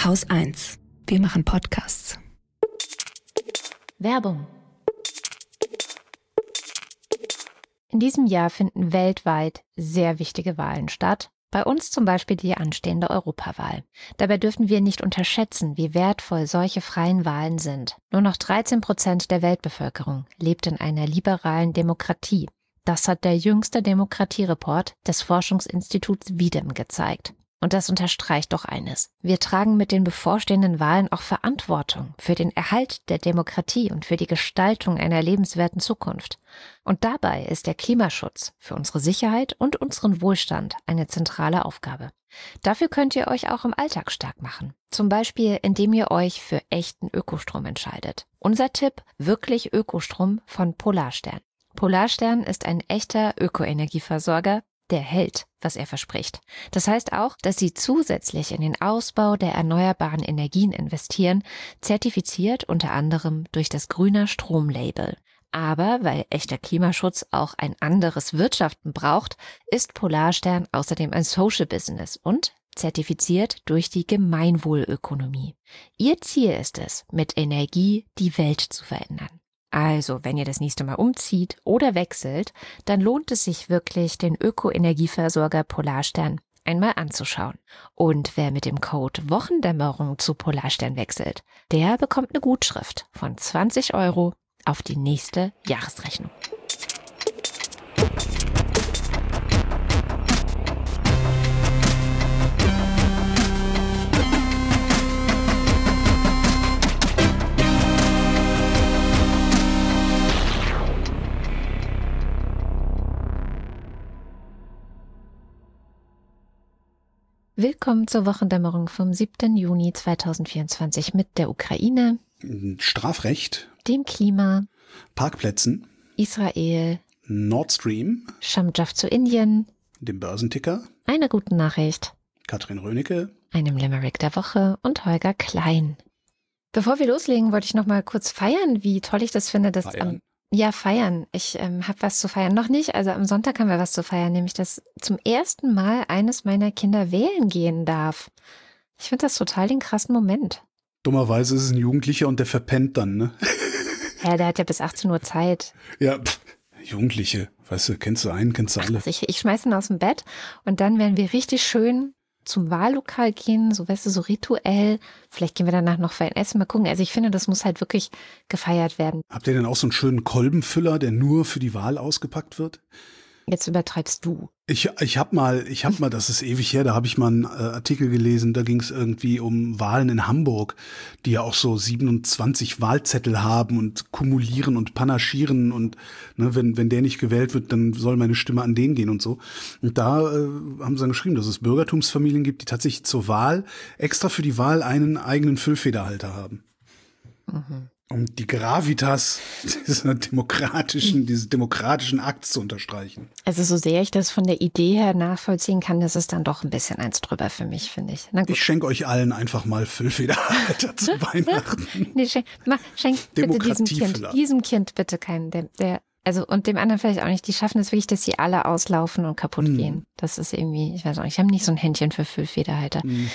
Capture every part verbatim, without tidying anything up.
Haus eins. Wir machen Podcasts. Werbung. In diesem Jahr finden weltweit sehr wichtige Wahlen statt. Bei uns zum Beispiel die anstehende Europawahl. Dabei dürfen wir nicht unterschätzen, wie wertvoll solche freien Wahlen sind. Nur noch dreizehn Prozent der Weltbevölkerung lebt in einer liberalen Demokratie. Das hat der jüngste Demokratiereport des Forschungsinstituts V I D E M gezeigt. Und das unterstreicht doch eines. Wir tragen mit den bevorstehenden Wahlen auch Verantwortung für den Erhalt der Demokratie und für die Gestaltung einer lebenswerten Zukunft. Und dabei ist der Klimaschutz für unsere Sicherheit und unseren Wohlstand eine zentrale Aufgabe. Dafür könnt ihr euch auch im Alltag stark machen. Zum Beispiel, indem ihr euch für echten Ökostrom entscheidet. Unser Tipp: wirklich Ökostrom von Polarstern. Polarstern ist ein echter Ökoenergieversorger, der hält, was er verspricht. Das heißt auch, dass sie zusätzlich in den Ausbau der erneuerbaren Energien investieren, zertifiziert unter anderem durch das Grüner Strom-Label. Aber weil echter Klimaschutz auch ein anderes Wirtschaften braucht, ist Polarstern außerdem ein Social Business und zertifiziert durch die Gemeinwohlökonomie. Ihr Ziel ist es, mit Energie die Welt zu verändern. Also, wenn ihr das nächste Mal umzieht oder wechselt, dann lohnt es sich wirklich, den Ökoenergieversorger Polarstern einmal anzuschauen. Und wer mit dem Code Wochendämmerung zu Polarstern wechselt, der bekommt eine Gutschrift von zwanzig Euro auf die nächste Jahresrechnung. Willkommen zur Wochendämmerung vom siebten Juni zweitausendvierundzwanzig mit der Ukraine, Strafrecht, dem Klima, Parkplätzen, Israel, Nord Stream, Shamjaf zu Indien, dem Börsenticker, einer guten Nachricht, Katrin Rönecke, einem Limerick der Woche und Holger Klein. Bevor wir loslegen, wollte ich noch mal kurz feiern, wie toll ich das finde, dass feiern. am Ja, feiern. Ich ähm, habe was zu feiern. Noch nicht, also am Sonntag haben wir was zu feiern, nämlich dass zum ersten Mal eines meiner Kinder wählen gehen darf. Ich finde das total den krassen Moment. Dummerweise ist es ein Jugendlicher und der verpennt dann, ne? Ja, der hat ja bis achtzehn Uhr Zeit. Ja, pff, Jugendliche, weißt du, kennst du einen, kennst du alle. Also ich, ich schmeiß ihn aus dem Bett und dann werden wir richtig schön zum Wahllokal gehen, so weißt du, so rituell. Vielleicht gehen wir danach noch fein essen, mal gucken. Also ich finde, das muss halt wirklich gefeiert werden. Habt ihr denn auch so einen schönen Kolbenfüller, der nur für die Wahl ausgepackt wird? Jetzt übertreibst du. Ich, ich habe mal, ich habe mal, das ist ewig her, da habe ich mal einen äh, Artikel gelesen, da ging es irgendwie um Wahlen in Hamburg, die ja auch so siebenundzwanzig Wahlzettel haben und kumulieren und panaschieren und ne, wenn wenn der nicht gewählt wird, dann soll meine Stimme an den gehen und so. Und da äh, haben sie dann geschrieben, dass es Bürgertumsfamilien gibt, die tatsächlich zur Wahl, extra für die Wahl einen eigenen Füllfederhalter haben. Mhm. Um die Gravitas dieser demokratischen, dieses demokratischen Akts zu unterstreichen. Also so sehr ich das von der Idee her nachvollziehen kann, das ist dann doch ein bisschen eins drüber für mich, finde ich. Na gut. Ich schenke euch allen einfach mal Füllfederhalter zu Weihnachten. Nee, schenk, mach, schenk bitte diesem Kind, diesem Kind bitte keinen, der, der, also und dem anderen vielleicht auch nicht. Die schaffen es wirklich, dass sie alle auslaufen und kaputt hm. gehen. Das ist irgendwie, ich weiß auch nicht, ich habe nicht so ein Händchen für Füllfederhalter. Hm.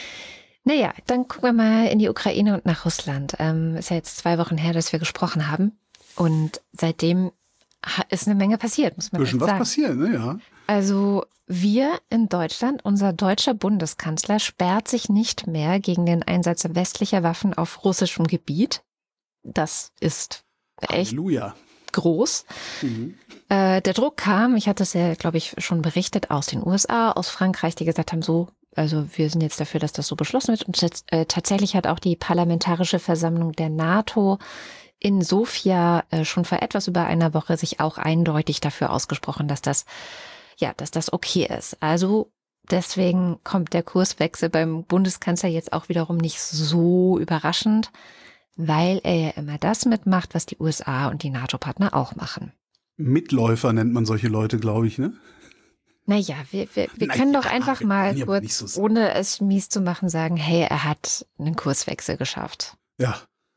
Naja, dann gucken wir mal in die Ukraine und nach Russland. Ähm, ist ja jetzt zwei Wochen her, dass wir gesprochen haben. Und seitdem ist eine Menge passiert, muss man echt sagen. Bisschen was passiert, ne, ja. Also wir in Deutschland, unser deutscher Bundeskanzler sperrt sich nicht mehr gegen den Einsatz westlicher Waffen auf russischem Gebiet. Das ist echt Halleluja. groß. Mhm. Äh, der Druck kam, ich hatte es ja, glaube ich, schon berichtet, aus den U S A, aus Frankreich, die gesagt haben, so, also wir sind jetzt dafür, dass das so beschlossen wird. Und jetzt, äh, tatsächlich hat auch die Parlamentarische Versammlung der NATO in Sofia äh, schon vor etwas über einer Woche sich auch eindeutig dafür ausgesprochen, dass das, ja, dass das okay ist. Also deswegen kommt der Kurswechsel beim Bundeskanzler jetzt auch wiederum nicht so überraschend, weil er ja immer das mitmacht, was die U S A und die NATO-Partner auch machen. Mitläufer nennt man solche Leute, glaube ich, ne? Naja, wir, wir, wir Na können ja, doch einfach wir mal ja kurz, so ohne es mies zu machen, sagen, hey, er hat einen Kurswechsel geschafft. Ja.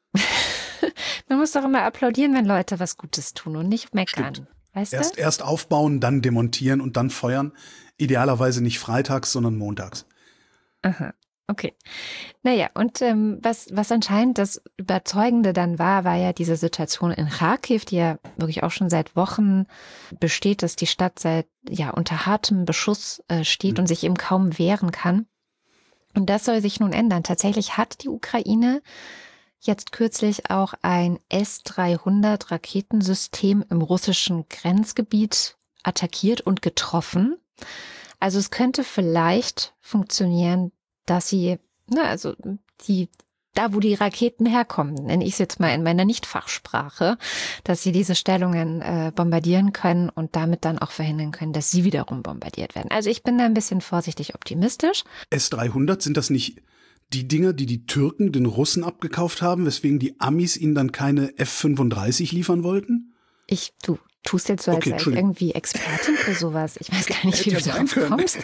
Man muss doch immer applaudieren, wenn Leute was Gutes tun und nicht meckern. Stimmt. Weißt erst, du? Erst aufbauen, dann demontieren und dann feuern. Idealerweise nicht freitags, sondern montags. Aha. Okay. Naja, und ähm, was, was anscheinend das Überzeugende dann war, war ja diese Situation in Kharkiv, die ja wirklich auch schon seit Wochen besteht, dass die Stadt seit ja unter hartem Beschuss äh, steht mhm. und sich eben kaum wehren kann. Und das soll sich nun ändern. Tatsächlich hat die Ukraine jetzt kürzlich auch ein S dreihundert Raketensystem im russischen Grenzgebiet attackiert und getroffen. Also es könnte vielleicht funktionieren, dass sie, na, also die, da wo die Raketen herkommen, nenne ich es jetzt mal in meiner Nicht-Fachsprache, dass sie diese Stellungen äh, bombardieren können und damit dann auch verhindern können, dass sie wiederum bombardiert werden. Also ich bin da ein bisschen vorsichtig optimistisch. S dreihundert, sind das nicht die Dinger, die die Türken den Russen abgekauft haben, weswegen die Amis ihnen dann keine F fünfunddreißig liefern wollten? Ich, du tust jetzt so, als okay, sei ich irgendwie Expertin für sowas. Ich weiß gar nicht, wie du darauf kommst.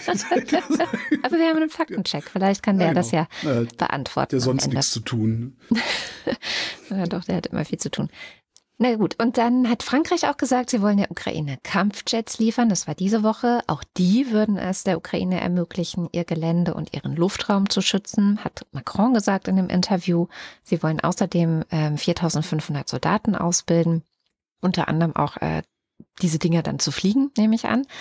Aber wir haben einen Faktencheck. Vielleicht kann der ja, genau. das ja äh, beantworten. Der sonst nichts zu tun. Ja, doch, der hat immer viel zu tun. Na gut, und dann hat Frankreich auch gesagt, sie wollen der Ukraine Kampfjets liefern. Das war diese Woche. Auch die würden es der Ukraine ermöglichen, ihr Gelände und ihren Luftraum zu schützen, hat Macron gesagt in einem Interview. Sie wollen außerdem äh, viertausendfünfhundert Soldaten ausbilden. Unter anderem auch äh, diese Dinger dann zu fliegen, nehme ich an.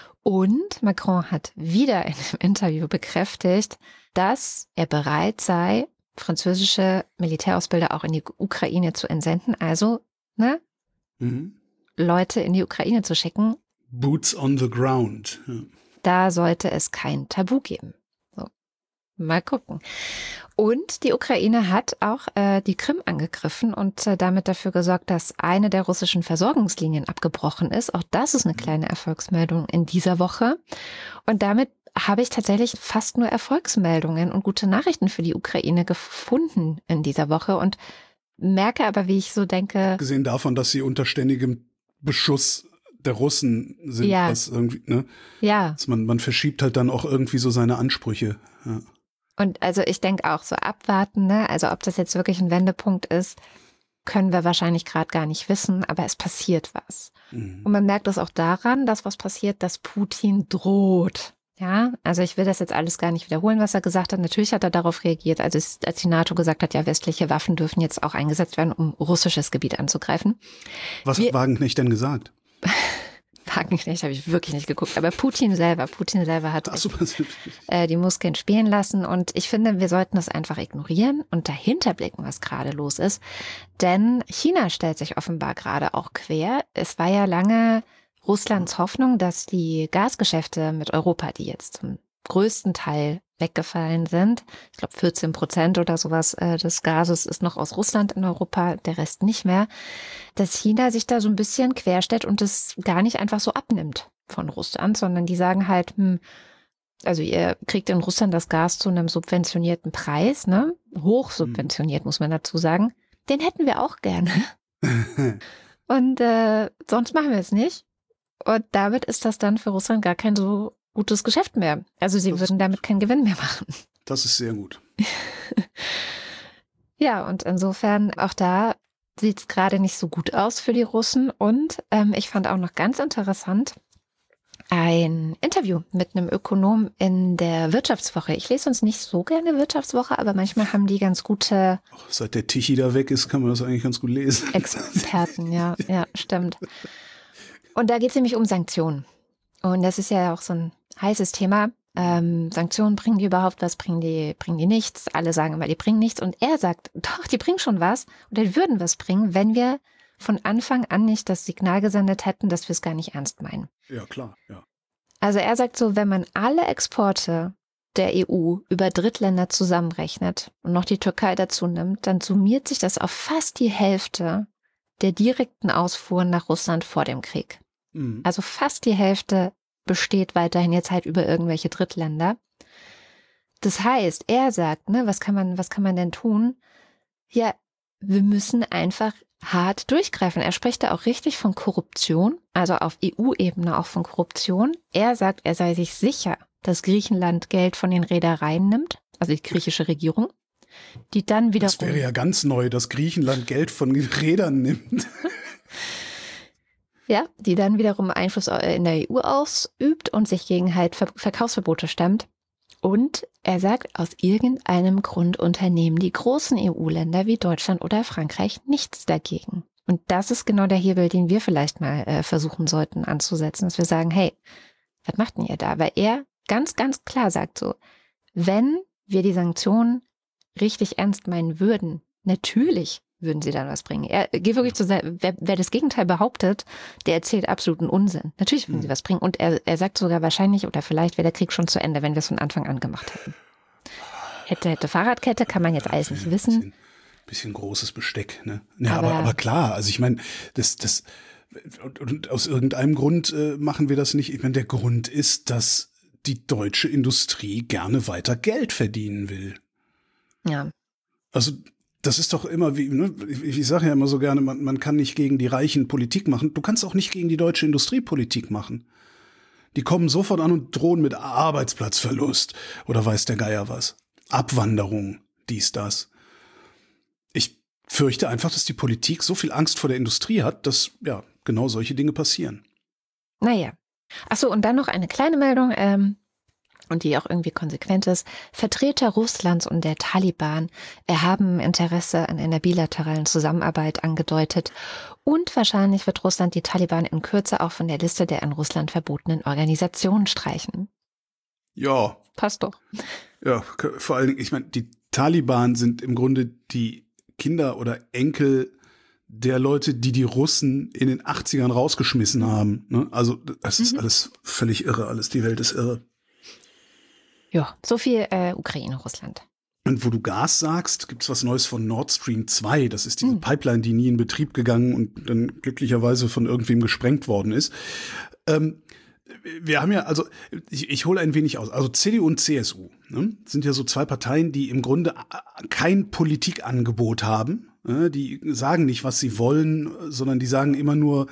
Und Macron hat wieder in einem Interview bekräftigt, dass er bereit sei, französische Militärausbilder auch in die Ukraine zu entsenden. Also, ne, mhm. Leute in die Ukraine zu schicken. Boots on the ground. Ja. Da sollte es kein Tabu geben. So. Mal gucken. Und die Ukraine hat auch äh, die Krim angegriffen und äh, damit dafür gesorgt, dass eine der russischen Versorgungslinien abgebrochen ist. Auch das ist eine kleine Erfolgsmeldung in dieser Woche. Und damit habe ich tatsächlich fast nur Erfolgsmeldungen und gute Nachrichten für die Ukraine gefunden in dieser Woche und merke aber, wie ich so denke. Gesehen davon, dass sie unter ständigem Beschuss der Russen sind, ja. was irgendwie, ne? Ja. Dass man, man verschiebt halt dann auch irgendwie so seine Ansprüche. Ja. Und also ich denke auch so abwarten, ne? Also ob das jetzt wirklich ein Wendepunkt ist, können wir wahrscheinlich gerade gar nicht wissen, aber es passiert was. Mhm. Und man merkt das auch daran, dass was passiert, dass Putin droht. Ja, also ich will das jetzt alles gar nicht wiederholen, was er gesagt hat. Natürlich hat er darauf reagiert, also es, als die NATO gesagt hat, ja, westliche Waffen dürfen jetzt auch eingesetzt werden, um russisches Gebiet anzugreifen. Was wir, hat Wagenknecht denn gesagt? Wagenknecht habe ich wirklich nicht geguckt, aber Putin selber, Putin selber hat Ach so, äh, die Muskeln spielen lassen und ich finde, wir sollten das einfach ignorieren und dahinter blicken, was gerade los ist, denn China stellt sich offenbar gerade auch quer. Es war ja lange Russlands Hoffnung, dass die Gasgeschäfte mit Europa, die jetzt zum größten Teil weggefallen sind, ich glaube vierzehn Prozent oder sowas äh, des Gases ist noch aus Russland in Europa, der Rest nicht mehr, dass China sich da so ein bisschen querstellt und es gar nicht einfach so abnimmt von Russland, sondern die sagen halt, hm, also ihr kriegt in Russland das Gas zu einem subventionierten Preis, ne? Hoch subventioniert, muss man dazu sagen. Den hätten wir auch gerne. Und äh, sonst machen wir es nicht. Und damit ist das dann für Russland gar kein so gutes Geschäft mehr. Also sie das würden damit keinen Gewinn mehr machen. Das ist sehr gut. Ja, und insofern auch da sieht es gerade nicht so gut aus für die Russen. Und ähm, ich fand auch noch ganz interessant ein Interview mit einem Ökonom in der Wirtschaftswoche. Ich lese uns nicht so gerne Wirtschaftswoche, aber manchmal haben die ganz gute... Seit der Tichy da weg ist, kann man das eigentlich ganz gut lesen. Experten, ja, ja, stimmt. Und da geht es nämlich um Sanktionen. Und das ist ja auch so ein heißes Thema. Ähm, Sanktionen, bringen die überhaupt was, bringen die, bringen die nichts? Alle sagen immer, die bringen nichts. Und er sagt, doch, die bringen schon was. Oder die würden was bringen, wenn wir von Anfang an nicht das Signal gesendet hätten, dass wir es gar nicht ernst meinen. Ja, klar, ja. Also er sagt so, wenn man alle Exporte der E U über Drittländer zusammenrechnet und noch die Türkei dazu nimmt, dann summiert sich das auf fast die Hälfte der direkten Ausfuhren nach Russland vor dem Krieg. Mhm. Also fast die Hälfte besteht weiterhin jetzt halt über irgendwelche Drittländer. Das heißt, er sagt, ne, was kann man, was kann man denn tun? Ja, wir müssen einfach hart durchgreifen. Er spricht da auch richtig von Korruption, also auf E U-Ebene auch von Korruption. Er sagt, er sei sich sicher, dass Griechenland Geld von den Reedereien nimmt, also die griechische Regierung, die dann wiederum... Das wäre ja ganz neu, dass Griechenland Geld von Rädern nimmt. Ja, die dann wiederum Einfluss in der E U ausübt und sich gegen halt Ver- Verkaufsverbote stemmt. Und er sagt, aus irgendeinem Grund unternehmen die großen E U-Länder wie Deutschland oder Frankreich nichts dagegen. Und das ist genau der Hebel, den wir vielleicht mal äh, versuchen sollten anzusetzen, dass wir sagen, hey, was macht denn ihr da? Weil er ganz, ganz klar sagt so, wenn wir die Sanktionen richtig ernst meinen würden, natürlich würden sie dann was bringen. Er geht wirklich zu sein, wer, wer das Gegenteil behauptet, der erzählt absoluten Unsinn. Natürlich würden mhm. sie was bringen. Und er, er sagt sogar wahrscheinlich, oder vielleicht wäre der Krieg schon zu Ende, wenn wir es von Anfang an gemacht hätten. Hätte, hätte Fahrradkette, kann man jetzt alles nicht wissen. Bisschen, bisschen großes Besteck, ne? Ja, aber, aber, aber klar, also ich meine, das, das, und, und aus irgendeinem Grund äh, machen wir das nicht. Ich meine, der Grund ist, dass die deutsche Industrie gerne weiter Geld verdienen will. Ja. Also, das ist doch immer wie, ne? ich, ich sage ja immer so gerne, man, man kann nicht gegen die Reichen Politik machen. Du kannst auch nicht gegen die deutsche Industrie Politik machen. Die kommen sofort an und drohen mit Arbeitsplatzverlust oder weiß der Geier was. Abwanderung, dies, das. Ich fürchte einfach, dass die Politik so viel Angst vor der Industrie hat, dass ja genau solche Dinge passieren. Naja. Achso, und dann noch eine kleine Meldung, ähm, und die auch irgendwie konsequent ist. Vertreter Russlands und der Taliban haben Interesse an einer bilateralen Zusammenarbeit angedeutet. Und wahrscheinlich wird Russland die Taliban in Kürze auch von der Liste der an Russland verbotenen Organisationen streichen. Ja. Passt doch. Ja, vor allen Dingen, ich meine, die Taliban sind im Grunde die Kinder oder Enkel der Leute, die die Russen in den achtzigern rausgeschmissen haben. Ne? Also das ist mhm. alles völlig irre, alles, die Welt ist irre. Ja, so viel äh, Ukraine, Russland. Und wo du Gas sagst, gibt's was Neues von Nord Stream zwei. Das ist diese mhm. Pipeline, die nie in Betrieb gegangen und dann glücklicherweise von irgendwem gesprengt worden ist. Ähm, wir haben ja, also ich, ich hole ein wenig aus. Also C D U und C S U ne, sind ja so zwei Parteien, die im Grunde kein Politikangebot haben. Ne, die sagen nicht, was sie wollen, sondern die sagen immer nur,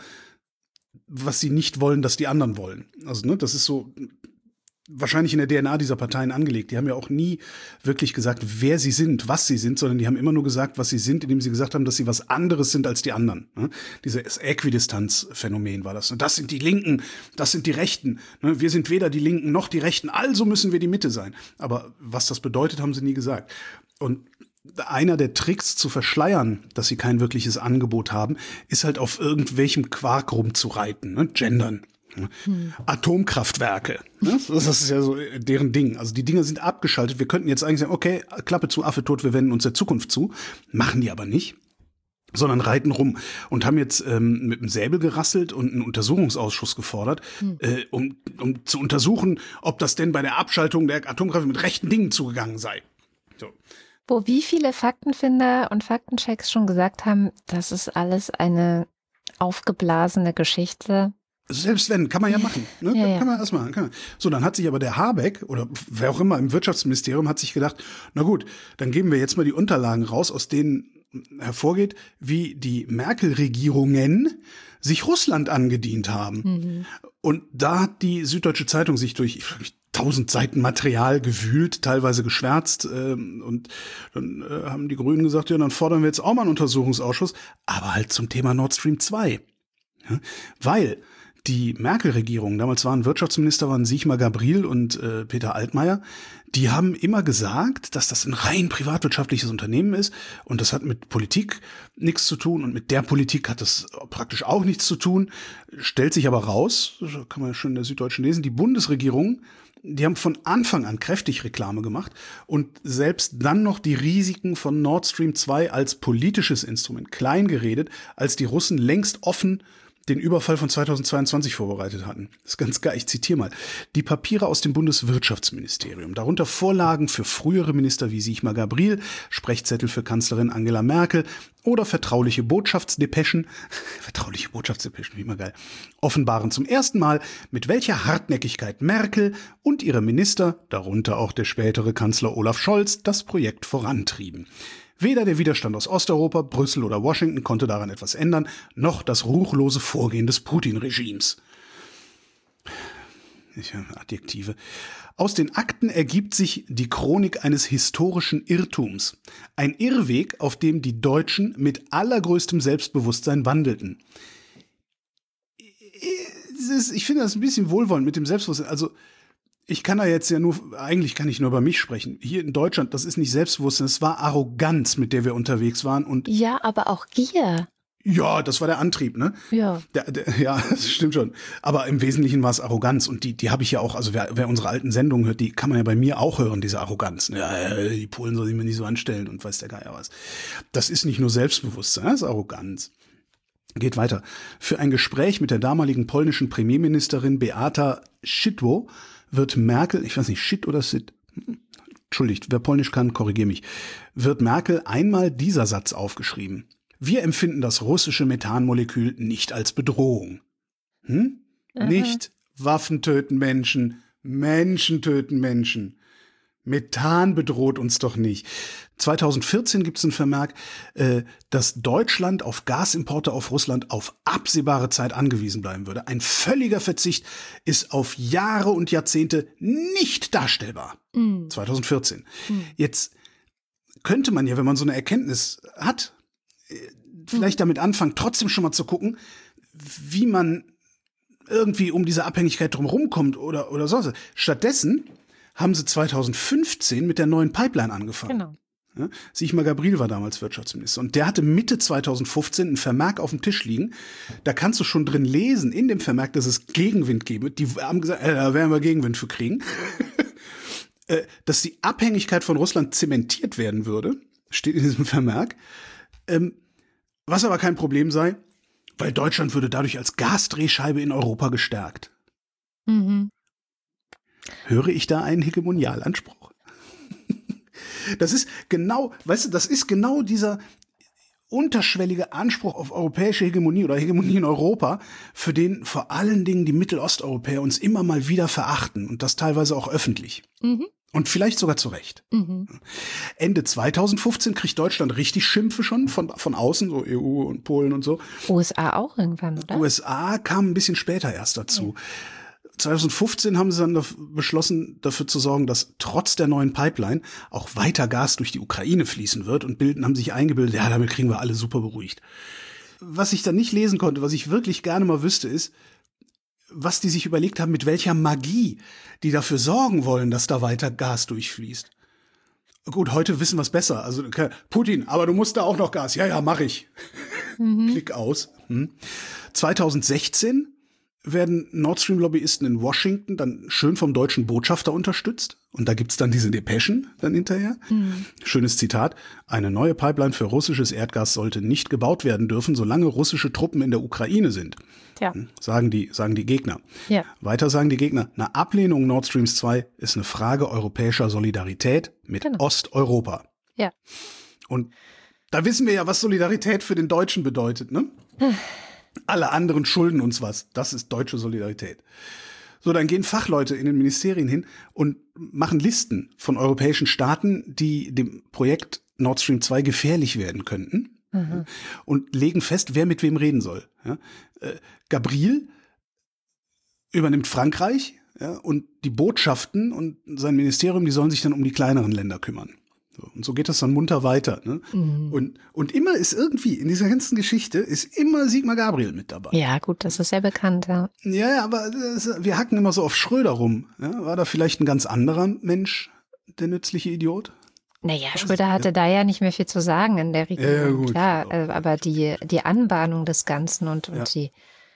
was sie nicht wollen, dass die anderen wollen. Also ne, das ist so wahrscheinlich in der D N A dieser Parteien angelegt. Die haben ja auch nie wirklich gesagt, wer sie sind, was sie sind, sondern die haben immer nur gesagt, was sie sind, indem sie gesagt haben, dass sie was anderes sind als die anderen. Ne? Dieses Äquidistanzphänomen war das. Und das sind die Linken, das sind die Rechten. Ne? Wir sind weder die Linken noch die Rechten, also müssen wir die Mitte sein. Aber was das bedeutet, haben sie nie gesagt. Und einer der Tricks zu verschleiern, dass sie kein wirkliches Angebot haben, ist halt auf irgendwelchem Quark rumzureiten, ne? Gendern. Hm. Atomkraftwerke, ne? Das ist ja so deren Ding. Also die Dinger sind abgeschaltet. Wir könnten jetzt eigentlich sagen, okay, Klappe zu, Affe tot, wir wenden uns der Zukunft zu. Machen die aber nicht, sondern reiten rum und haben jetzt ähm, mit dem Säbel gerasselt und einen Untersuchungsausschuss gefordert, hm. äh, um, um zu untersuchen, ob das denn bei der Abschaltung der Atomkraftwerke mit rechten Dingen zugegangen sei. So. Wo wie viele Faktenfinder und Faktenchecks schon gesagt haben, das ist alles eine aufgeblasene Geschichte. Selbst wenn, kann man ja machen. Ne? Ja, ja. Kann man erstmal. Kann man. So, dann hat sich aber der Habeck oder wer auch immer im Wirtschaftsministerium hat sich gedacht, na gut, dann geben wir jetzt mal die Unterlagen raus, aus denen hervorgeht, wie die Merkel-Regierungen sich Russland angedient haben. Mhm. Und da hat die Süddeutsche Zeitung sich durch tausend Seiten Material gewühlt, teilweise geschwärzt. Ähm, und dann äh, haben die Grünen gesagt, ja, dann fordern wir jetzt auch mal einen Untersuchungsausschuss, aber halt zum Thema Nord Stream zwei. Ja? Weil die Merkel-Regierung, damals waren Wirtschaftsminister, waren Sigmar Gabriel und äh, Peter Altmaier, die haben immer gesagt, dass das ein rein privatwirtschaftliches Unternehmen ist und das hat mit Politik nichts zu tun und mit der Politik hat das praktisch auch nichts zu tun, stellt sich aber raus, das kann man ja schon in der Süddeutschen lesen, die Bundesregierung, die haben von Anfang an kräftig Reklame gemacht und selbst dann noch die Risiken von Nord Stream zwei als politisches Instrument klein geredet, als die Russen längst offen den Überfall von zweitausendzweiundzwanzig vorbereitet hatten. Das ist ganz geil, ich zitiere mal. Die Papiere aus dem Bundeswirtschaftsministerium, darunter Vorlagen für frühere Minister wie Sigmar Gabriel, Sprechzettel für Kanzlerin Angela Merkel oder vertrauliche Botschaftsdepeschen, vertrauliche Botschaftsdepeschen, wie immer geil, offenbaren zum ersten Mal, mit welcher Hartnäckigkeit Merkel und ihre Minister, darunter auch der spätere Kanzler Olaf Scholz, das Projekt vorantrieben. Weder der Widerstand aus Osteuropa, Brüssel oder Washington konnte daran etwas ändern, noch das ruchlose Vorgehen des Putin-Regimes. Ich habe Adjektive. Aus den Akten ergibt sich die Chronik eines historischen Irrtums. Ein Irrweg, auf dem die Deutschen mit allergrößtem Selbstbewusstsein wandelten. Ich finde das ein bisschen wohlwollend mit dem Selbstbewusstsein. Also Ich kann da jetzt ja nur, eigentlich kann ich nur über mich sprechen. Hier in Deutschland, das ist nicht Selbstbewusstsein, es war Arroganz, mit der wir unterwegs waren. Und ja, aber auch Gier. Ja, das war der Antrieb, ne? Ja. Der, der, ja, das stimmt schon. Aber im Wesentlichen war es Arroganz. Und die, die habe ich ja auch, also wer, wer unsere alten Sendungen hört, die kann man ja bei mir auch hören, diese Arroganz. Ja, die Polen sollen sich mir nicht so anstellen und weiß der Geier was. Das ist nicht nur Selbstbewusstsein, das ist Arroganz. Geht weiter. Für ein Gespräch mit der damaligen polnischen Premierministerin Beata Szydło wird Merkel, ich weiß nicht, Shit oder Sit, entschuldigt, wer Polnisch kann, korrigier mich, wird Merkel einmal dieser Satz aufgeschrieben. Wir empfinden das russische Methanmolekül nicht als Bedrohung. Hm? Nicht Waffen töten Menschen, Menschen töten Menschen. Methan bedroht uns doch nicht. zweitausendvierzehn gibt es einen Vermerk, äh, dass Deutschland auf Gasimporte auf Russland auf absehbare Zeit angewiesen bleiben würde. Ein völliger Verzicht ist auf Jahre und Jahrzehnte nicht darstellbar. Mhm. zweitausendvierzehn. Mhm. Jetzt könnte man ja, wenn man so eine Erkenntnis hat, vielleicht damit anfangen, trotzdem schon mal zu gucken, wie man irgendwie um diese Abhängigkeit drumherum kommt oder, oder sonst. Stattdessen haben sie zweitausendfünfzehn mit der neuen Pipeline angefangen. Genau. Ja, Sigmar Gabriel war damals Wirtschaftsminister und der hatte Mitte zweitausendfünfzehn einen Vermerk auf dem Tisch liegen. Da kannst du schon drin lesen, in dem Vermerk, dass es Gegenwind gebe. Die haben gesagt, äh, da werden wir Gegenwind für kriegen. äh, dass die Abhängigkeit von Russland zementiert werden würde, steht in diesem Vermerk. Ähm, was aber kein Problem sei, weil Deutschland würde dadurch als Gasdrehscheibe in Europa gestärkt. Mhm. Höre ich da einen Hegemonialanspruch? Das ist genau, weißt du, das ist genau dieser unterschwellige Anspruch auf europäische Hegemonie oder Hegemonie in Europa, für den vor allen Dingen die Mittelosteuropäer uns immer mal wieder verachten und das teilweise auch öffentlich. Mhm. Und vielleicht sogar zu Recht. Mhm. Ende zweitausendfünfzehn kriegt Deutschland richtig Schimpfe schon von, von außen, so E U und Polen und so. U S A auch irgendwann, oder? U S A kam ein bisschen später erst dazu. Ja. zweitausendfünfzehn haben sie dann beschlossen, dafür zu sorgen, dass trotz der neuen Pipeline auch weiter Gas durch die Ukraine fließen wird und bilden, haben sich eingebildet, ja, damit kriegen wir alle super beruhigt. Was ich dann nicht lesen konnte, was ich wirklich gerne mal wüsste, ist, was die sich überlegt haben, mit welcher Magie die dafür sorgen wollen, dass da weiter Gas durchfließt. Gut, heute wissen wir es besser. Also Putin, aber du musst da auch noch Gas. Ja, ja, mach ich. Mhm. Klick aus. Hm. zweitausendsechzehn werden Nord Stream-Lobbyisten in Washington dann schön vom deutschen Botschafter unterstützt. Und da gibt's dann diese Depeschen dann hinterher. Mhm. Schönes Zitat. Eine neue Pipeline für russisches Erdgas sollte nicht gebaut werden dürfen, solange russische Truppen in der Ukraine sind. Ja. Sagen die, sagen die Gegner. Ja. Weiter sagen die Gegner, eine Ablehnung Nord Streams zwei ist eine Frage europäischer Solidarität mit genau. Osteuropa. Ja. Und da wissen wir ja, was Solidarität für den Deutschen bedeutet, ne? Alle anderen schulden uns was. Das ist deutsche Solidarität. So, dann gehen Fachleute in den Ministerien hin und machen Listen von europäischen Staaten, die dem Projekt Nord Stream zwei gefährlich werden könnten. Mhm. Und legen fest, wer mit wem reden soll. Ja? Äh, Gabriel übernimmt Frankreich, ja, und die Botschaften und sein Ministerium, die sollen sich dann um die kleineren Länder kümmern. So, und so geht das dann munter weiter. Ne? Mhm. Und, und immer ist irgendwie, in dieser ganzen Geschichte, ist immer Sigmar Gabriel mit dabei. Ja, gut, das ist sehr bekannt, ja. Ja, aber das, wir hacken immer so auf Schröder rum. Ja? War da vielleicht ein ganz anderer Mensch, der nützliche Idiot? Naja, Schröder hatte ja. da ja nicht mehr viel zu sagen in der Regierung. Ja, gut, klar, ja. aber die, die Anbahnung des Ganzen und, und ja. die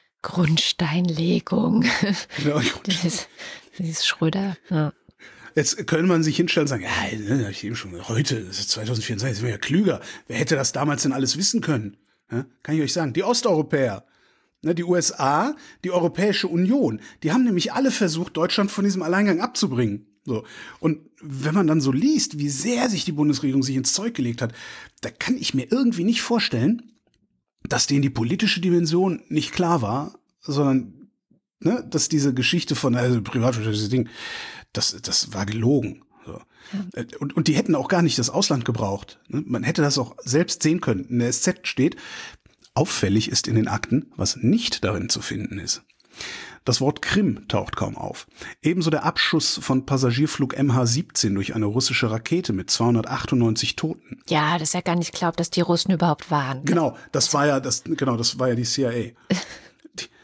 Grundsteinlegung, ja, das, das ist Schröder, ja. Jetzt könnte man sich hinstellen und sagen, ja, ne, ich eben schon, heute, das ist zweitausendvierundzwanzig, sind wir ja klüger. Wer hätte das damals denn alles wissen können? Ja, kann ich euch sagen, die Osteuropäer, ne, die U S A, die Europäische Union, die haben nämlich alle versucht, Deutschland von diesem Alleingang abzubringen. So. Und wenn man dann so liest, wie sehr sich die Bundesregierung sich ins Zeug gelegt hat, da kann ich mir irgendwie nicht vorstellen, dass denen die politische Dimension nicht klar war, sondern, ne, dass diese Geschichte von, also privatwirtschaftliches Ding, das, das war gelogen. So. Ja. Und, und die hätten auch gar nicht das Ausland gebraucht. Ne? Man hätte das auch selbst sehen können. In der S Z steht, auffällig ist in den Akten, was nicht darin zu finden ist. Das Wort Krim taucht kaum auf. Ebenso der Abschuss von Passagierflug M H siebzehn durch eine russische Rakete mit zweihundertachtundneunzig Toten. Ja, das ist ja gar nicht klar, dass die Russen überhaupt waren. Genau, das war ja das, genau, das war ja die C I A. die,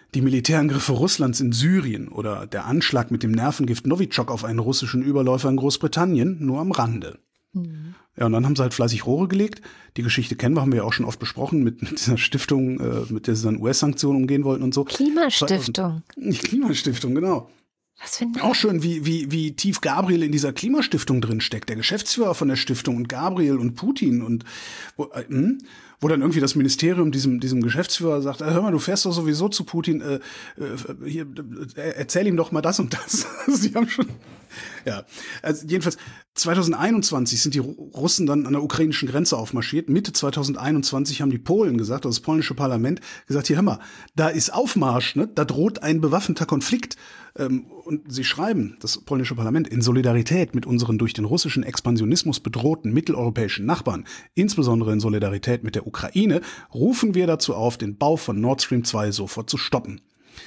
die Militärangriffe Russlands in Syrien oder der Anschlag mit dem Nervengift Novichok auf einen russischen Überläufer in Großbritannien nur am Rande. Mhm. Ja, und dann haben sie halt fleißig Rohre gelegt. Die Geschichte kennen wir, haben wir ja auch schon oft besprochen, mit, mit dieser Stiftung, äh, mit der sie dann U S-Sanktionen umgehen wollten und so. Klimastiftung. Nicht Klimastiftung, genau. Was für ein Auch schön, wie, wie, wie tief Gabriel in dieser Klimastiftung drin steckt. Der Geschäftsführer von der Stiftung und Gabriel und Putin und wo, äh, hm? wo dann irgendwie das Ministerium diesem, diesem Geschäftsführer sagt, hör mal, du fährst doch sowieso zu Putin, äh, äh, hier, äh, erzähl ihm doch mal das und das. Sie haben schon, ja, also jedenfalls zwanzig einundzwanzig sind die Russen dann an der ukrainischen Grenze aufmarschiert. Mitte zwanzig einundzwanzig haben die Polen gesagt, also das polnische Parlament, gesagt, hier hör mal, da ist Aufmarsch, ne? Da droht ein bewaffneter Konflikt. Ähm, und sie schreiben, das polnische Parlament, in Solidarität mit unseren durch den russischen Expansionismus bedrohten mitteleuropäischen Nachbarn, insbesondere in Solidarität mit der Ukraine, rufen wir dazu auf, den Bau von Nord Stream zwei sofort zu stoppen.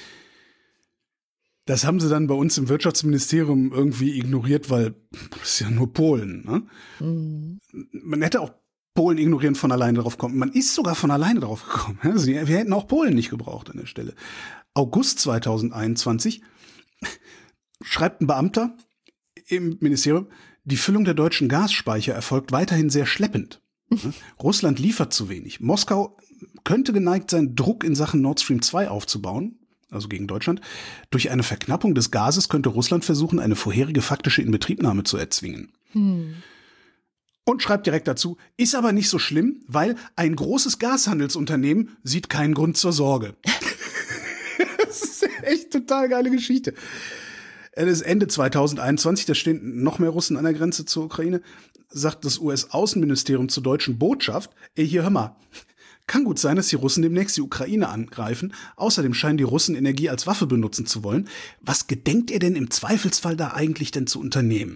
Das haben sie dann bei uns im Wirtschaftsministerium irgendwie ignoriert, weil das ist ja nur Polen. Ne? Mhm. Man hätte auch Polen ignorieren von alleine drauf kommen. Man ist sogar von alleine drauf gekommen. Also wir hätten auch Polen nicht gebraucht an der Stelle. August zwanzig einundzwanzig schreibt ein Beamter im Ministerium, die Füllung der deutschen Gasspeicher erfolgt weiterhin sehr schleppend. Mhm. Russland liefert zu wenig. Moskau könnte geneigt sein, Druck in Sachen Nord Stream zwei aufzubauen, also gegen Deutschland. Durch eine Verknappung des Gases könnte Russland versuchen, eine vorherige faktische Inbetriebnahme zu erzwingen. Hm. Und schreibt direkt dazu, ist aber nicht so schlimm, weil ein großes Gashandelsunternehmen sieht keinen Grund zur Sorge. Das ist echt total geile Geschichte. Es ist Ende zwanzig einundzwanzig, da stehen noch mehr Russen an der Grenze zur Ukraine, sagt das U S-Außenministerium zur deutschen Botschaft, ey, hier hör mal, kann gut sein, dass die Russen demnächst die Ukraine angreifen. Außerdem scheinen die Russen Energie als Waffe benutzen zu wollen. Was gedenkt ihr denn im Zweifelsfall da eigentlich denn zu unternehmen?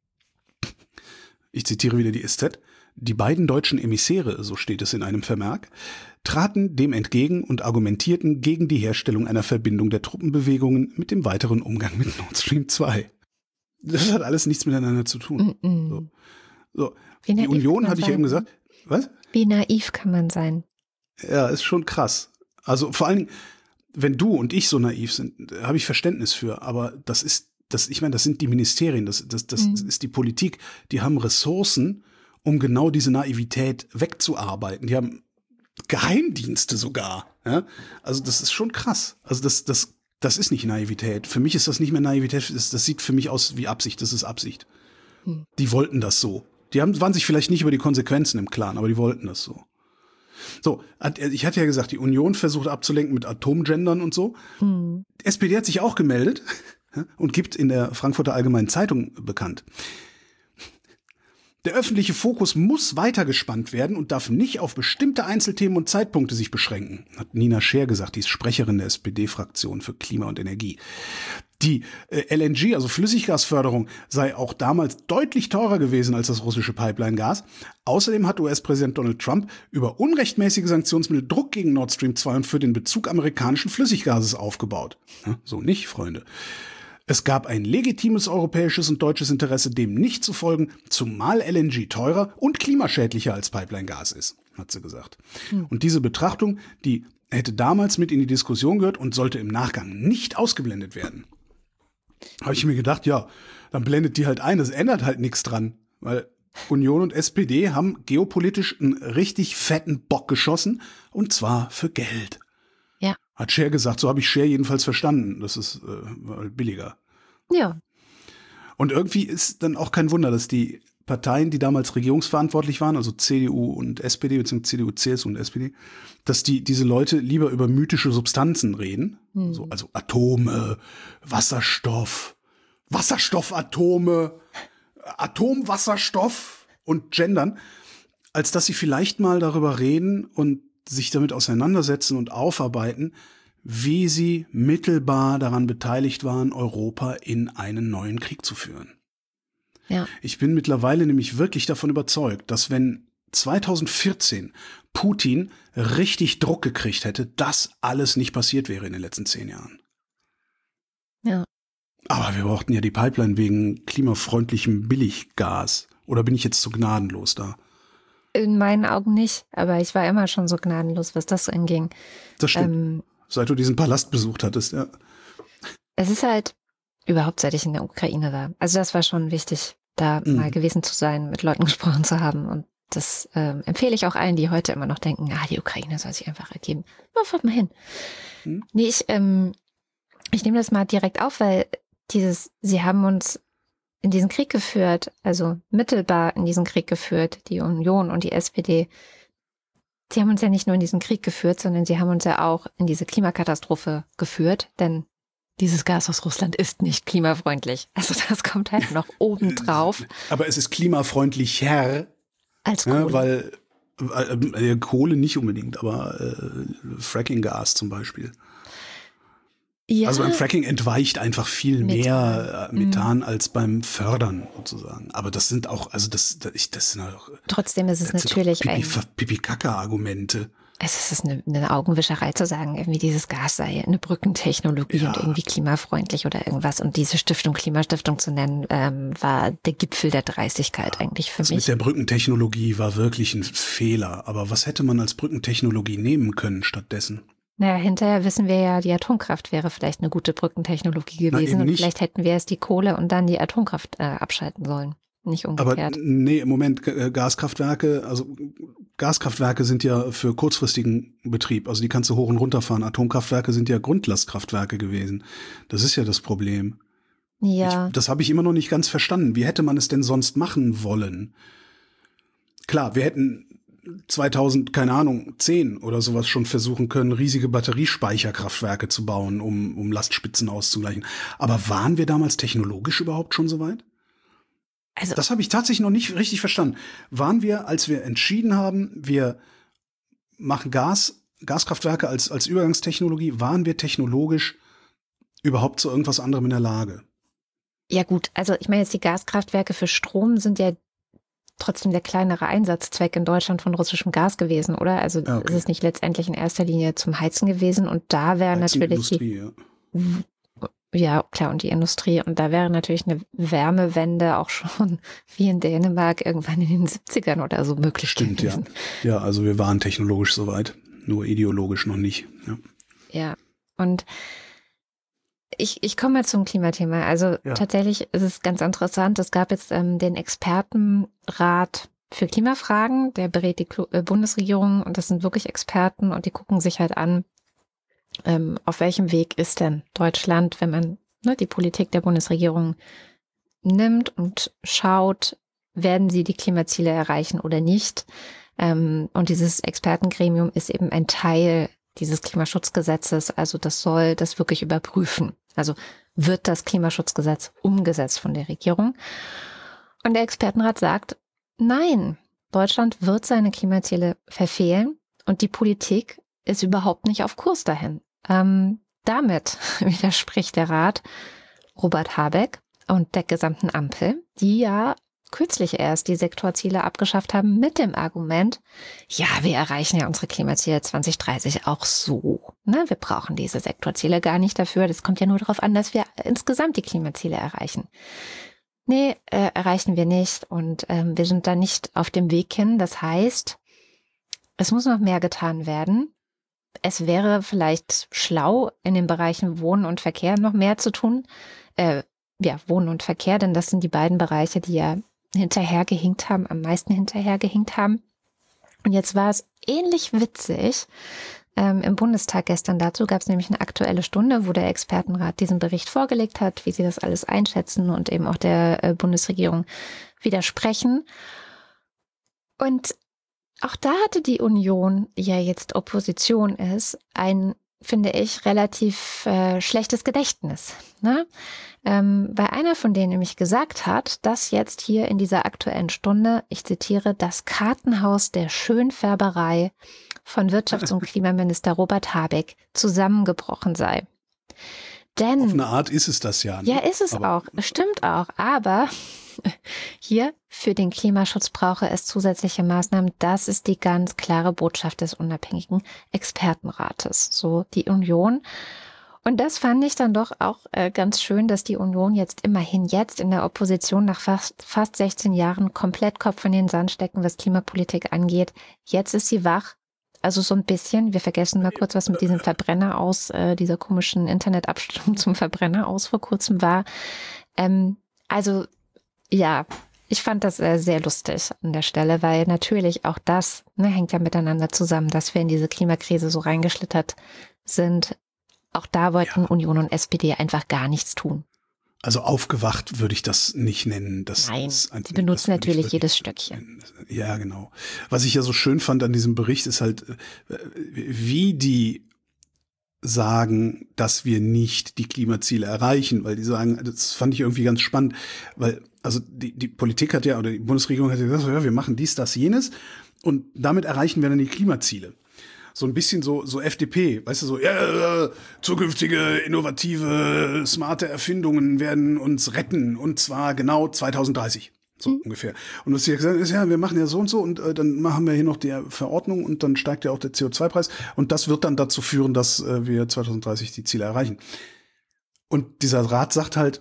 Ich zitiere wieder die S Z. Die beiden deutschen Emissäre, so steht es in einem Vermerk, traten dem entgegen und argumentierten gegen die Herstellung einer Verbindung der Truppenbewegungen mit dem weiteren Umgang mit Nord Stream zwei. Das hat alles nichts miteinander zu tun. Mm -mm. So. So. Die Union, hatte ich ja eben gesagt. Was? Wie naiv kann man sein? Ja, ist schon krass. Also vor allen Dingen, wenn du und ich so naiv sind, habe ich Verständnis für. Aber das ist, das, ich meine, das sind die Ministerien, das, das, das mhm. ist die Politik. Die haben Ressourcen, um genau diese Naivität wegzuarbeiten. Die haben Geheimdienste sogar. Ja? Also das ist schon krass. Also das, das, das ist nicht Naivität. Für mich ist das nicht mehr Naivität. Das, das sieht für mich aus wie Absicht. Das ist Absicht. Mhm. Die wollten das so. Die haben, waren sich vielleicht nicht über die Konsequenzen im Klaren, aber die wollten das so. So, ich hatte ja gesagt, die Union versucht abzulenken mit Atomgendern und so. Hm. Die S P D hat sich auch gemeldet und gibt in der Frankfurter Allgemeinen Zeitung bekannt. Der öffentliche Fokus muss weiter gespannt werden und darf nicht auf bestimmte Einzelthemen und Zeitpunkte sich beschränken, hat Nina Scheer gesagt, die ist Sprecherin der S P D-Fraktion für Klima und Energie. Die äh, L N G, also Flüssiggasförderung, sei auch damals deutlich teurer gewesen als das russische Pipeline-Gas. Außerdem hat U S-Präsident Donald Trump über unrechtmäßige Sanktionsmittel Druck gegen Nord Stream zwei und für den Bezug amerikanischen Flüssiggases aufgebaut. Ja, so nicht, Freunde. Es gab ein legitimes europäisches und deutsches Interesse, dem nicht zu folgen, zumal L N G teurer und klimaschädlicher als Pipeline-Gas ist, hat sie gesagt. Hm. Und diese Betrachtung, die hätte damals mit in die Diskussion gehört und sollte im Nachgang nicht ausgeblendet werden. Habe ich mir gedacht, ja, dann blendet die halt ein, das ändert halt nichts dran, weil Union und S P D haben geopolitisch einen richtig fetten Bock geschossen und zwar für Geld. Ja. Hat Scheer gesagt, so habe ich Scheer jedenfalls verstanden, das ist äh, billiger. Ja. Und irgendwie ist dann auch kein Wunder, dass die Parteien, die damals regierungsverantwortlich waren, also C D U und S P D, beziehungsweise C D U, C S U und S P D, dass die diese Leute lieber über mythische Substanzen reden, hm. so, also Atome, Wasserstoff, Wasserstoffatome, Atomwasserstoff und Gendern, als dass sie vielleicht mal darüber reden und sich damit auseinandersetzen und aufarbeiten, wie sie mittelbar daran beteiligt waren, Europa in einen neuen Krieg zu führen. Ja. Ich bin mittlerweile nämlich wirklich davon überzeugt, dass wenn zwanzig vierzehn Putin richtig Druck gekriegt hätte, das alles nicht passiert wäre in den letzten zehn Jahren. Ja. Aber wir brauchten ja die Pipeline wegen klimafreundlichem Billiggas. Oder bin ich jetzt zu gnadenlos da? In meinen Augen nicht, aber ich war immer schon so gnadenlos, was das anging. Das stimmt. Ähm, seit du diesen Palast besucht hattest, ja. Es ist halt überhaupt, seit ich in der Ukraine war. Also das war schon wichtig, da mhm. mal gewesen zu sein, mit Leuten gesprochen zu haben. Und das ähm, empfehle ich auch allen, die heute immer noch denken, ah, die Ukraine soll sich einfach ergeben. Ja, fahrt mal hin. Mhm. Nee, ich, ähm, ich nehme das mal direkt auf, weil dieses, sie haben uns in diesen Krieg geführt, also mittelbar in diesen Krieg geführt, die Union und die S P D. Sie haben uns ja nicht nur in diesen Krieg geführt, sondern sie haben uns ja auch in diese Klimakatastrophe geführt, denn dieses Gas aus Russland ist nicht klimafreundlich. Also das kommt halt noch oben drauf. Aber es ist klimafreundlicher als Kohle. Ja, weil äh, Kohle nicht unbedingt, aber äh, Fracking-Gas zum Beispiel. Ja. Also beim Fracking entweicht einfach viel Methan. mehr Methan mhm. als beim Fördern sozusagen. Aber das sind auch, also das, das, das sind auch. Trotzdem ist es natürlich Pipi, Pipi-Kaka-Argumente. Es ist eine, eine Augenwischerei zu sagen, irgendwie dieses Gas sei eine Brückentechnologie ja. und irgendwie klimafreundlich oder irgendwas. Und diese Stiftung, Klimastiftung zu nennen, ähm, war der Gipfel der Dreistigkeit ja. eigentlich für also mich. Mit der Brückentechnologie war wirklich ein Fehler. Aber was hätte man als Brückentechnologie nehmen können stattdessen? Naja, hinterher wissen wir ja, die Atomkraft wäre vielleicht eine gute Brückentechnologie gewesen. Und vielleicht hätten wir erst die Kohle und dann die Atomkraft äh, abschalten sollen. Nicht umgekehrt. Aber nee, im Moment, Gaskraftwerke, also Gaskraftwerke sind ja für kurzfristigen Betrieb. Also die kannst du hoch und runter fahren. Atomkraftwerke sind ja Grundlastkraftwerke gewesen. Das ist ja das Problem. Ja. Ich, das habe ich immer noch nicht ganz verstanden. Wie hätte man es denn sonst machen wollen? Klar, wir hätten zweitausend, keine Ahnung, zehn oder sowas schon versuchen können, riesige Batteriespeicherkraftwerke zu bauen, um, um Lastspitzen auszugleichen. Aber waren wir damals technologisch überhaupt schon so weit? Also, das habe ich tatsächlich noch nicht richtig verstanden. Waren wir, als wir entschieden haben, wir machen Gas, Gaskraftwerke als, als Übergangstechnologie, waren wir technologisch überhaupt zu irgendwas anderem in der Lage? Ja gut, also ich meine jetzt die Gaskraftwerke für Strom sind ja trotzdem der kleinere Einsatzzweck in Deutschland von russischem Gas gewesen, oder? Also okay. Ist es nicht letztendlich in erster Linie zum Heizen gewesen und da wäre natürlich die, ja. ja klar und die Industrie und da wäre natürlich eine Wärmewende auch schon wie in Dänemark irgendwann in den siebzigern oder so möglich Stimmt, gewesen. Ja. Ja, also wir waren technologisch soweit, nur ideologisch noch nicht. Ja, ja. Und Ich, ich komme mal zum Klimathema. Also ja. Tatsächlich ist es ganz interessant. Es gab jetzt ähm, den Expertenrat für Klimafragen, der berät die Klo- äh, Bundesregierung und das sind wirklich Experten und die gucken sich halt an, ähm, auf welchem Weg ist denn Deutschland, wenn man ne, die Politik der Bundesregierung nimmt und schaut, werden sie die Klimaziele erreichen oder nicht. Ähm, und dieses Expertengremium ist eben ein Teil dieses Klimaschutzgesetzes, also das soll das wirklich überprüfen. Also wird das Klimaschutzgesetz umgesetzt von der Regierung? Und der Expertenrat sagt, nein, Deutschland wird seine Klimaziele verfehlen und die Politik ist überhaupt nicht auf Kurs dahin. Ähm, damit widerspricht der Rat Robert Habeck und der gesamten Ampel, die ja kürzlich erst die Sektorziele abgeschafft haben mit dem Argument, ja, wir erreichen ja unsere Klimaziele zwanzig dreißig auch so. Ne? Wir brauchen diese Sektorziele gar nicht dafür. Das kommt ja nur darauf an, dass wir insgesamt die Klimaziele erreichen. Nee, äh, erreichen wir nicht und ähm, wir sind da nicht auf dem Weg hin. Das heißt, es muss noch mehr getan werden. Es wäre vielleicht schlau, in den Bereichen Wohnen und Verkehr noch mehr zu tun. Äh, ja, Wohnen und Verkehr, denn das sind die beiden Bereiche, die ja hinterhergehinkt haben, am meisten hinterhergehinkt haben. Und jetzt war es ähnlich witzig. Ähm, im Bundestag gestern dazu gab es nämlich eine aktuelle Stunde, wo der Expertenrat diesen Bericht vorgelegt hat, wie sie das alles einschätzen und eben auch der äh, Bundesregierung widersprechen. Und auch da hatte die Union, die ja jetzt Opposition ist, ein, finde ich, relativ äh, schlechtes Gedächtnis. Ne? Ähm, weil einer von denen nämlich gesagt hat, dass jetzt hier in dieser aktuellen Stunde, ich zitiere, das Kartenhaus der Schönfärberei von Wirtschafts- und Klimaminister Robert Habeck zusammengebrochen sei. Denn, auf eine Art ist es das ja. Ne? Ja, ist es aber auch. Stimmt auch. Aber hier für den Klimaschutz brauche es zusätzliche Maßnahmen. Das ist die ganz klare Botschaft des unabhängigen Expertenrates. So die Union. Und das fand ich dann doch auch äh, ganz schön, dass die Union jetzt immerhin jetzt in der Opposition nach fast, fast sechzehn Jahren komplett Kopf in den Sand stecken, was Klimapolitik angeht. Jetzt ist sie wach. also so ein bisschen. Wir vergessen mal kurz, was mit diesem Verbrenner aus, äh, dieser komischen Internetabstimmung zum Verbrenner aus vor kurzem war. Ähm, also ja, ich fand das äh, sehr lustig an der Stelle, weil natürlich auch das ne, hängt ja miteinander zusammen, dass wir in diese Klimakrise so reingeschlittert sind. Auch da wollten ja. Union und S P D einfach gar nichts tun. Also aufgewacht würde ich das nicht nennen. Das Nein, ist ein, die benutzen natürlich jedes Stöckchen. Ja, genau. Was ich ja so schön fand an diesem Bericht ist halt, wie die sagen, dass wir nicht die Klimaziele erreichen, weil die sagen, das fand ich irgendwie ganz spannend, weil also die, die Politik hat ja, oder die Bundesregierung hat ja gesagt, ja, wir machen dies, das, jenes und damit erreichen wir dann die Klimaziele. So ein bisschen so so F D P, weißt du, so ja, äh, zukünftige, innovative, smarte Erfindungen werden uns retten und zwar genau zwanzig dreißig, so mhm. ungefähr. Und was sie gesagt ist, ja, wir machen ja so und so und äh, dann machen wir hier noch die Verordnung und dann steigt ja auch der C O zwei Preis und das wird dann dazu führen, dass äh, wir zwanzig dreißig die Ziele erreichen. Und dieser Rat sagt halt,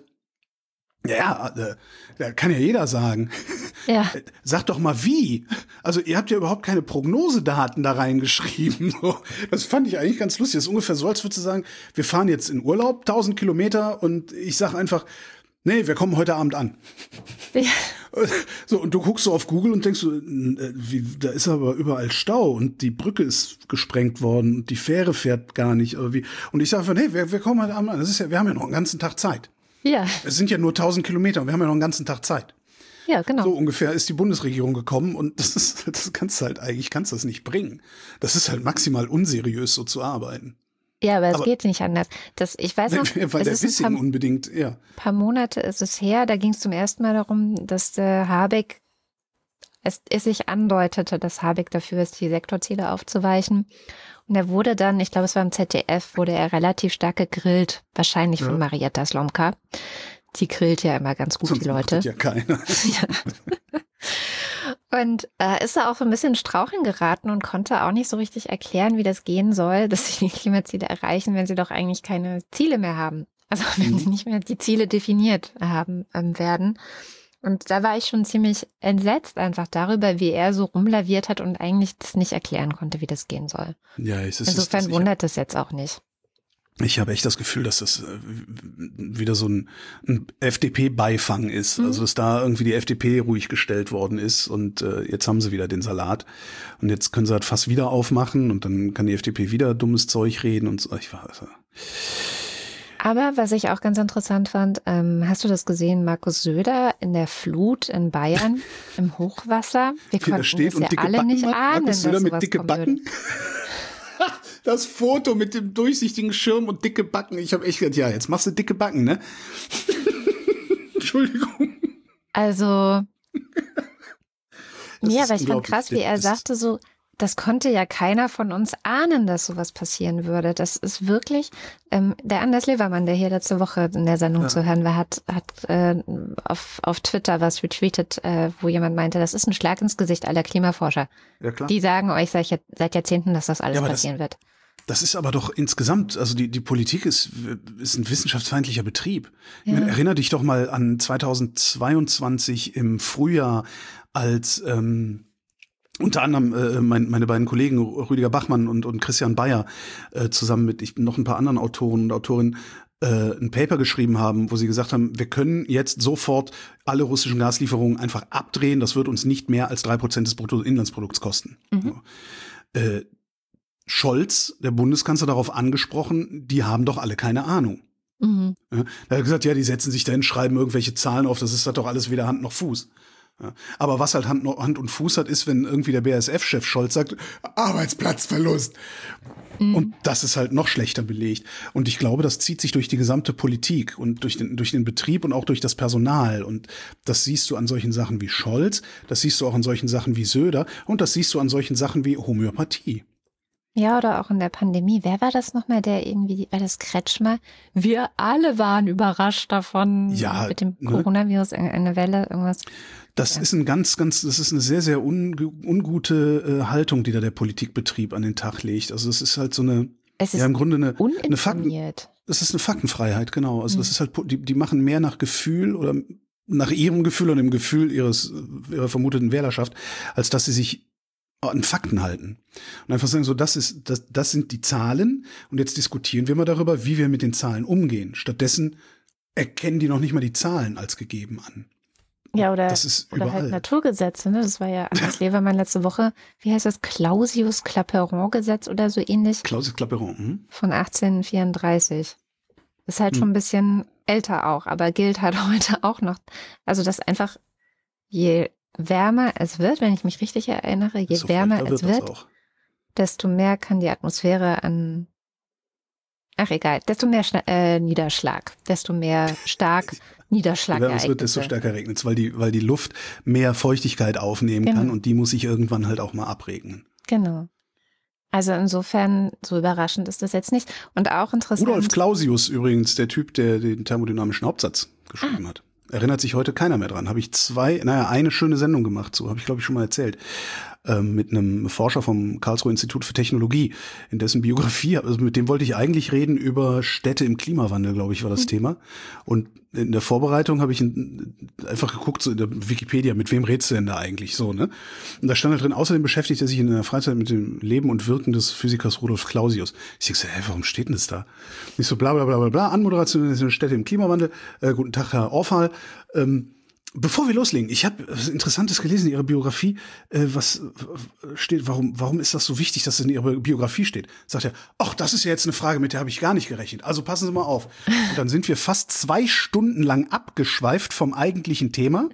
ja, äh, da kann ja jeder sagen. Ja. Sagt doch mal wie. Also ihr habt ja überhaupt keine Prognosedaten da reingeschrieben. Das fand ich eigentlich ganz lustig. Das ist ungefähr so, als würdest du sagen, wir fahren jetzt in Urlaub, tausend Kilometer und ich sag einfach, nee, wir kommen heute Abend an. Ja. So, und du guckst so auf Google und denkst so, wie, da ist aber überall Stau und die Brücke ist gesprengt worden und die Fähre fährt gar nicht. Oder wie. Und ich sage einfach, nee, wir, wir kommen heute Abend an. Das ist ja, wir haben ja noch einen ganzen Tag Zeit. Ja. Es sind ja nur tausend Kilometer und wir haben ja noch einen ganzen Tag Zeit. Ja, genau. So ungefähr ist die Bundesregierung gekommen und das ist, das kannst du halt eigentlich, kannst du das nicht bringen. Das ist halt maximal unseriös, so zu arbeiten. Ja, aber es aber, geht nicht anders. Das, ich weiß noch, weil der es Wissing ein paar, unbedingt, ja. paar Monate ist es her, da ging es zum ersten Mal darum, dass der Habeck, es, es sich andeutete, dass Habeck dafür ist, die Sektorziele aufzuweichen. Und er wurde dann, ich glaube, es war im Z D F, wurde er relativ stark gegrillt, wahrscheinlich ja. von Marietta Slomka. Die grillt ja immer ganz gut, sonst die Leute. Macht das ja keiner. Ja. Und äh, ist er auch so ein bisschen in Straucheln geraten und konnte auch nicht so richtig erklären, wie das gehen soll, dass sie die Klimaziele erreichen, wenn sie doch eigentlich keine Ziele mehr haben. Also wenn mhm. sie nicht mehr die Ziele definiert haben ähm, werden. Und da war ich schon ziemlich entsetzt einfach darüber, wie er so rumlaviert hat und eigentlich das nicht erklären konnte, wie das gehen soll. Ja, es ist, Insofern es ist, wundert es jetzt auch nicht. Ich habe echt das Gefühl, dass das äh, wieder so ein, ein F D P-Beifang ist. Mhm. Also dass da irgendwie die F D P ruhig gestellt worden ist und äh, jetzt haben sie wieder den Salat. Und jetzt können sie halt fast wieder aufmachen und dann kann die F D P wieder dummes Zeug reden und so. Ich war also Aber was ich auch ganz interessant fand, ähm, hast du das gesehen, Markus Söder in der Flut in Bayern im Hochwasser? Wir konnten steht es ja alle Backen nicht hat. ahnen, Markus Söder dass mit sowas dicke kommen Backen. würde. Das Foto mit dem durchsichtigen Schirm und dicke Backen. Ich habe echt gedacht, ja, jetzt machst du dicke Backen, ne? Entschuldigung. Also, ja, aber ich fand krass, wie er sagte so, das konnte ja keiner von uns ahnen, dass sowas passieren würde. Das ist wirklich, ähm, der Anders Levermann, der hier letzte Woche in der Sendung ja. zu hören war, hat, hat äh, auf, auf Twitter was retweetet, äh, wo jemand meinte, das ist ein Schlag ins Gesicht aller Klimaforscher. Ja, klar. Die sagen euch seit, seit Jahrzehnten, dass das alles ja, passieren das, wird. Das ist aber doch insgesamt, also die, die Politik ist, ist ein wissenschaftsfeindlicher Betrieb. Ja. Ich meine, erinner dich doch mal an zweitausendzweiundzwanzig im Frühjahr, als ähm, unter anderem äh, mein, meine beiden Kollegen Rüdiger Bachmann und, und Christian Bayer äh, zusammen mit ich, noch ein paar anderen Autoren und Autorinnen äh, ein Paper geschrieben haben, wo sie gesagt haben, wir können jetzt sofort alle russischen Gaslieferungen einfach abdrehen. Das wird uns nicht mehr als drei Prozent des Bruttoinlandsprodukts kosten. Mhm. Äh, Scholz, der Bundeskanzler, darauf angesprochen, die haben doch alle keine Ahnung. Mhm. Ja, er hat gesagt, ja, die setzen sich dahin, schreiben irgendwelche Zahlen auf, das ist das doch alles weder Hand noch Fuß. Ja, aber was halt Hand, Hand und Fuß hat, ist, wenn irgendwie der B A S F-Chef Scholz sagt, Arbeitsplatzverlust. Mhm. Und das ist halt noch schlechter belegt. Und ich glaube, das zieht sich durch die gesamte Politik und durch den, durch den Betrieb und auch durch das Personal. Und das siehst du an solchen Sachen wie Scholz, das siehst du auch an solchen Sachen wie Söder und das siehst du an solchen Sachen wie Homöopathie. Ja, oder auch in der Pandemie. Wer war das nochmal, der irgendwie, war das Kretschmer? Wir alle waren überrascht davon, ja, mit dem ne? Coronavirus, eine Welle, irgendwas. Das ja. ist ein ganz, ganz, das ist eine sehr, sehr unge- ungute äh, Haltung, die da der Politikbetrieb an den Tag legt. Also es ist halt so eine, es ist ja im Grunde eine, eine Fakten, uninformiert. es ist eine Faktenfreiheit, genau. Also Mhm. das ist halt, die, die machen mehr nach Gefühl oder nach ihrem Gefühl und dem Gefühl ihres, ihrer vermuteten Wählerschaft, als dass sie sich an Fakten halten. Und einfach sagen, so, das ist, das, das sind die Zahlen und jetzt diskutieren wir mal darüber, wie wir mit den Zahlen umgehen. Stattdessen erkennen die noch nicht mal die Zahlen als gegeben an. Ja, oder, das ist oder überall. halt Naturgesetze, ne? Das war ja Anders Levermann letzte Woche. Wie heißt das? Clausius-Clapeyron-Gesetz oder so ähnlich? Clausius-Clapeyron, hm? Von achtzehnhundertvierunddreißig. Ist halt Hm. schon ein bisschen älter auch, aber gilt halt heute auch noch. Also, dass einfach je wärmer es wird, wenn ich mich richtig erinnere, je So wärmer feuchter es das wird, auch. desto mehr kann die Atmosphäre an, ach egal, desto mehr Schna äh, Niederschlag, desto mehr stark Niederschlag. Je wärmer es wird, desto stärker regnet es, weil die, weil die Luft mehr Feuchtigkeit aufnehmen Genau. kann und die muss sich irgendwann halt auch mal abregnen. Genau. Also insofern, so überraschend ist das jetzt nicht. Und auch interessant. Rudolf Clausius übrigens, der Typ, der den thermodynamischen Hauptsatz geschrieben Ah. hat. Erinnert sich heute keiner mehr dran. Habe ich zwei, naja, eine schöne Sendung gemacht, so habe ich glaube ich schon mal erzählt, ähm, mit einem Forscher vom Karlsruher Institut für Technologie, in dessen Biografie, also mit dem wollte ich eigentlich reden über Städte im Klimawandel, glaube ich, war das mhm. Thema. Und in der Vorbereitung habe ich einfach geguckt, so in der Wikipedia, mit wem redest du denn da eigentlich so, ne? Und da stand da drin, außerdem beschäftigt er sich in der Freizeit mit dem Leben und Wirken des Physikers Rudolf Clausius. Ich denke so, hä, warum steht denn das da? Ich so, bla bla bla bla bla, Anmoderation der Städte im Klimawandel. Äh, guten Tag, Herr Orfal. Ähm, bevor wir loslegen, ich habe was Interessantes gelesen in Ihrer Biografie. Äh, was steht, warum, warum ist das so wichtig, dass es in Ihrer Biografie steht? Sagt er, ach, das ist ja jetzt eine Frage, mit der habe ich gar nicht gerechnet. Also passen Sie mal auf. Und dann sind wir fast zwei Stunden lang abgeschweift vom eigentlichen Thema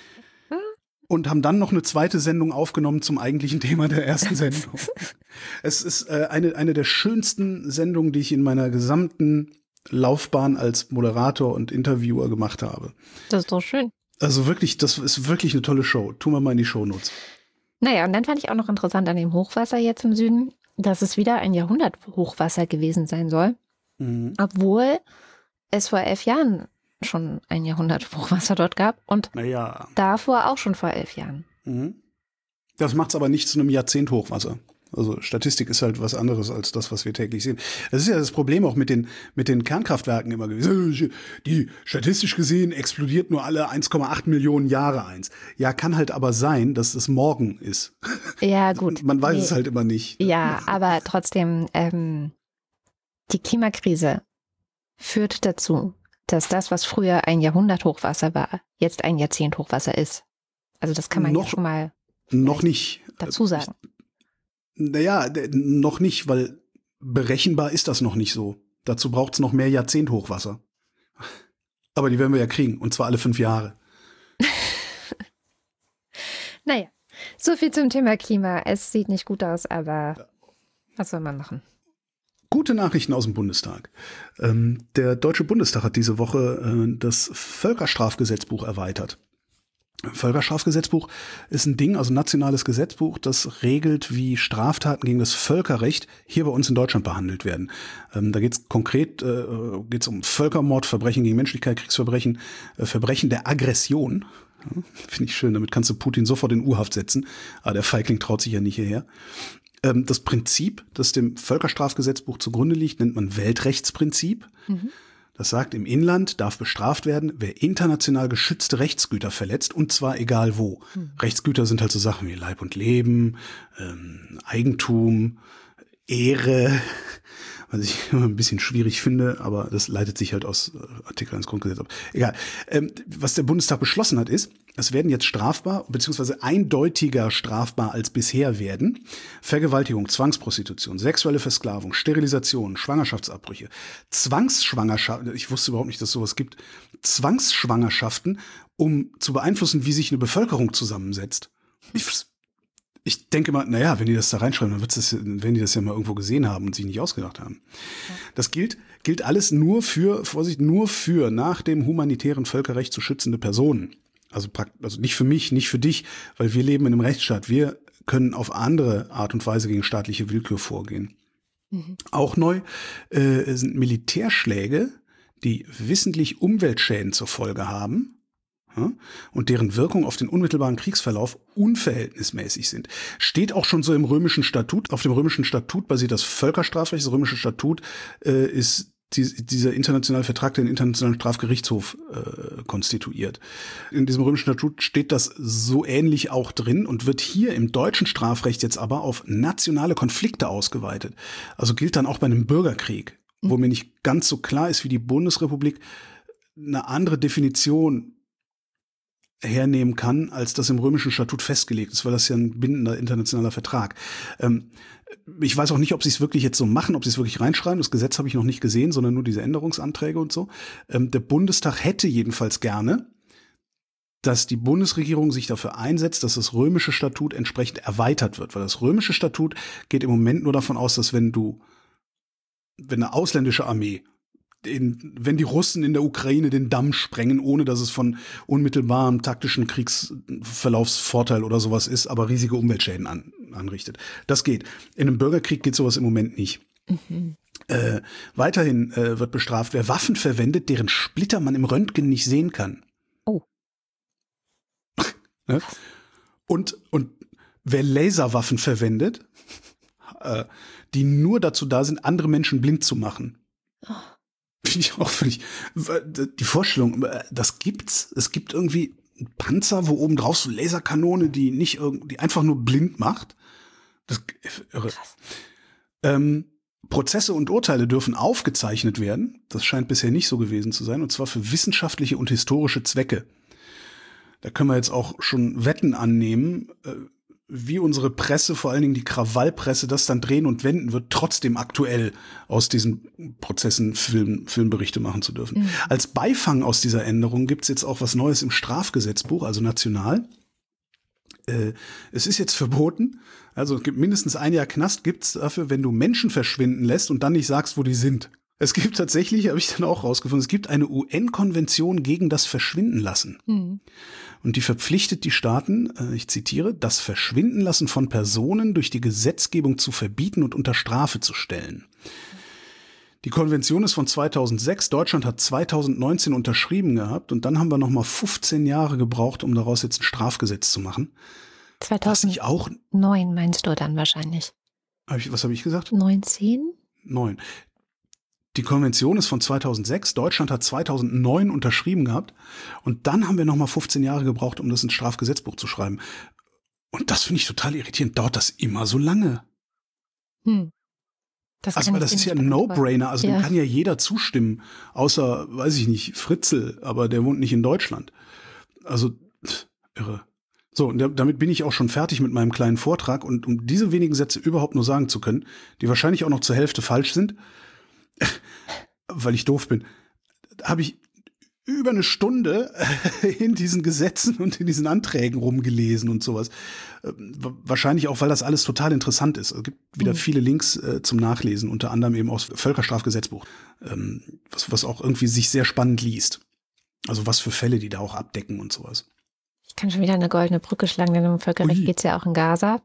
und haben dann noch eine zweite Sendung aufgenommen zum eigentlichen Thema der ersten Sendung. Es ist äh, eine, eine der schönsten Sendungen, die ich in meiner gesamten Laufbahn als Moderator und Interviewer gemacht habe. Das ist doch schön. Also wirklich, das ist wirklich eine tolle Show. Tun wir mal in die Shownotes. Naja, und dann fand ich auch noch interessant an dem Hochwasser jetzt im Süden, dass es wieder ein Jahrhundert-Hochwasser gewesen sein soll. Mhm. Obwohl es vor elf Jahren schon ein Jahrhundert-Hochwasser dort gab und naja. davor auch schon vor elf Jahren. Mhm. Das macht es aber nicht zu einem Jahrzehnt-Hochwasser. Also Statistik ist halt was anderes als das, was wir täglich sehen. Das ist ja das Problem auch mit den mit den Kernkraftwerken immer gewesen. Die statistisch gesehen explodiert nur alle eins Komma acht Millionen Jahre eins. Ja, kann halt aber sein, dass es morgen ist. Ja, gut. Man weiß nee. es halt immer nicht. Ja, aber trotzdem, ähm, die Klimakrise führt dazu, dass das, was früher ein Jahrhundert-Hochwasser war, jetzt ein Jahrzehnt-Hochwasser ist. Also das kann man noch, ja schon mal noch nicht dazu sagen. Naja, noch nicht, weil berechenbar ist das noch nicht so. Dazu braucht es noch mehr Jahrzehnt-Hochwasser. Aber die werden wir ja kriegen, und zwar alle fünf Jahre. Naja, so viel zum Thema Klima. Es sieht nicht gut aus, aber ja. Was soll man machen? Gute Nachrichten aus dem Bundestag. Ähm, der Deutsche Bundestag hat diese Woche äh, das Völkerstrafgesetzbuch erweitert. Völkerstrafgesetzbuch ist ein Ding, also ein nationales Gesetzbuch, das regelt, wie Straftaten gegen das Völkerrecht hier bei uns in Deutschland behandelt werden. Ähm, da geht es konkret äh, geht's um Völkermord, Verbrechen gegen Menschlichkeit, Kriegsverbrechen, äh, Verbrechen der Aggression. Ja, finde ich schön, damit kannst du Putin sofort in U-Haft setzen. Aber der Feigling traut sich ja nicht hierher. Ähm, das Prinzip, das dem Völkerstrafgesetzbuch zugrunde liegt, nennt man Weltrechtsprinzip. Mhm. Das sagt, im Inland darf bestraft werden, wer international geschützte Rechtsgüter verletzt, und zwar egal wo. Hm. Rechtsgüter sind halt so Sachen wie Leib und Leben, ähm, Eigentum, Ehre, was ich immer ein bisschen schwierig finde, aber das leitet sich halt aus Artikeln des Grundgesetzes ab. Egal. Ähm, was der Bundestag beschlossen hat, ist, es werden jetzt strafbar, beziehungsweise eindeutiger strafbar als bisher werden Vergewaltigung, Zwangsprostitution, sexuelle Versklavung, Sterilisation, Schwangerschaftsabbrüche, Zwangsschwangerschaften, ich wusste überhaupt nicht, dass es sowas gibt, Zwangsschwangerschaften, um zu beeinflussen, wie sich eine Bevölkerung zusammensetzt. Ich, ich denke mal, naja, wenn die das da reinschreiben, dann wird's das, wenn die das ja mal irgendwo gesehen haben und sich nicht ausgedacht haben. Ja. Das gilt, gilt alles nur für, Vorsicht, nur für nach dem humanitären Völkerrecht zu schützende Personen. Also, also nicht für mich, nicht für dich, weil wir leben in einem Rechtsstaat. Wir können auf andere Art und Weise gegen staatliche Willkür vorgehen. Mhm. Auch neu äh, sind Militärschläge, die wissentlich Umweltschäden zur Folge haben, ja, und deren Wirkung auf den unmittelbaren Kriegsverlauf unverhältnismäßig sind. Steht auch schon so im römischen Statut. Auf dem römischen Statut basiert das Völkerstrafrecht. Das römische Statut äh, ist die, dieser internationale Vertrag den Internationalen Strafgerichtshof äh, konstituiert. In diesem römischen Statut steht das so ähnlich auch drin und wird hier im deutschen Strafrecht jetzt aber auf nationale Konflikte ausgeweitet. Also gilt dann auch bei einem Bürgerkrieg, mhm. wo mir nicht ganz so klar ist, wie die Bundesrepublik eine andere Definition hernehmen kann, als das im römischen Statut festgelegt ist, weil das ja ein bindender internationaler Vertrag. Ähm, ich weiß auch nicht, ob sie es wirklich jetzt so machen, ob sie es wirklich reinschreiben. Das Gesetz habe ich noch nicht gesehen, sondern nur diese Änderungsanträge und so. Ähm, der Bundestag hätte jedenfalls gerne, dass die Bundesregierung sich dafür einsetzt, dass das römische Statut entsprechend erweitert wird, weil das römische Statut geht im Moment nur davon aus, dass wenn du, wenn eine ausländische Armee In, wenn die Russen in der Ukraine den Damm sprengen, ohne dass es von unmittelbarem taktischen Kriegsverlaufsvorteil oder sowas ist, aber riesige Umweltschäden an, anrichtet. Das geht. In einem Bürgerkrieg geht sowas im Moment nicht. Mhm. Äh, weiterhin äh, wird bestraft, wer Waffen verwendet, deren Splitter man im Röntgen nicht sehen kann. Oh. Ne? Und, und wer Laserwaffen verwendet, äh, die nur dazu da sind, andere Menschen blind zu machen. Oh. Finde ich auch völlig, die Vorstellung, das gibt's, es gibt irgendwie einen Panzer, wo oben drauf so Laserkanone, die nicht irgendwie, die einfach nur blind macht. Das ist irre. Krass. Ähm, Prozesse und Urteile dürfen aufgezeichnet werden. Das scheint bisher nicht so gewesen zu sein, und zwar für wissenschaftliche und historische Zwecke. Da können wir jetzt auch schon Wetten annehmen, wie unsere Presse, vor allen Dingen die Krawallpresse, das dann drehen und wenden wird, trotzdem aktuell aus diesen Prozessen Film, Filmberichte machen zu dürfen. Mhm. Als Beifang aus dieser Änderung gibt's jetzt auch was Neues im Strafgesetzbuch, also national. Äh, es ist jetzt verboten, also es gibt mindestens ein Jahr Knast gibt's dafür, wenn du Menschen verschwinden lässt und dann nicht sagst, wo die sind. Es gibt tatsächlich, habe ich dann auch rausgefunden, es gibt eine U N-Konvention gegen das Verschwindenlassen. Mhm. Und die verpflichtet die Staaten, äh, ich zitiere, das Verschwindenlassen von Personen durch die Gesetzgebung zu verbieten und unter Strafe zu stellen. Die Konvention ist von zweitausendsechs, Deutschland hat zweitausendneunzehn unterschrieben gehabt und dann haben wir nochmal fünfzehn Jahre gebraucht, um daraus jetzt ein Strafgesetz zu machen. zweitausendneun meinst du dann wahrscheinlich? Hab ich, was habe ich gesagt? neunzehn? Neun. Die Konvention ist von zweitausendsechs, Deutschland hat zweitausendneun unterschrieben gehabt und dann haben wir nochmal fünfzehn Jahre gebraucht, um das ins Strafgesetzbuch zu schreiben. Und das finde ich total irritierend. Dauert das immer so lange? Hm. Das also, das ist ja ein No-Brainer. Also, ja. Dem kann ja jeder zustimmen. Außer, weiß ich nicht, Fritzl, aber der wohnt nicht in Deutschland. Also, pff, irre. So, und damit bin ich auch schon fertig mit meinem kleinen Vortrag. Und um diese wenigen Sätze überhaupt nur sagen zu können, die wahrscheinlich auch noch zur Hälfte falsch sind, weil ich doof bin, habe ich über eine Stunde in diesen Gesetzen und in diesen Anträgen rumgelesen und sowas. Wahrscheinlich auch, weil das alles total interessant ist. Es gibt wieder mhm. viele Links äh, zum Nachlesen, unter anderem eben aus Völkerstrafgesetzbuch, ähm, was, was auch irgendwie sich sehr spannend liest. Also was für Fälle die da auch abdecken und sowas. Ich kann schon wieder eine goldene Brücke schlagen, denn im Völkerrecht geht es ja auch in Gaza.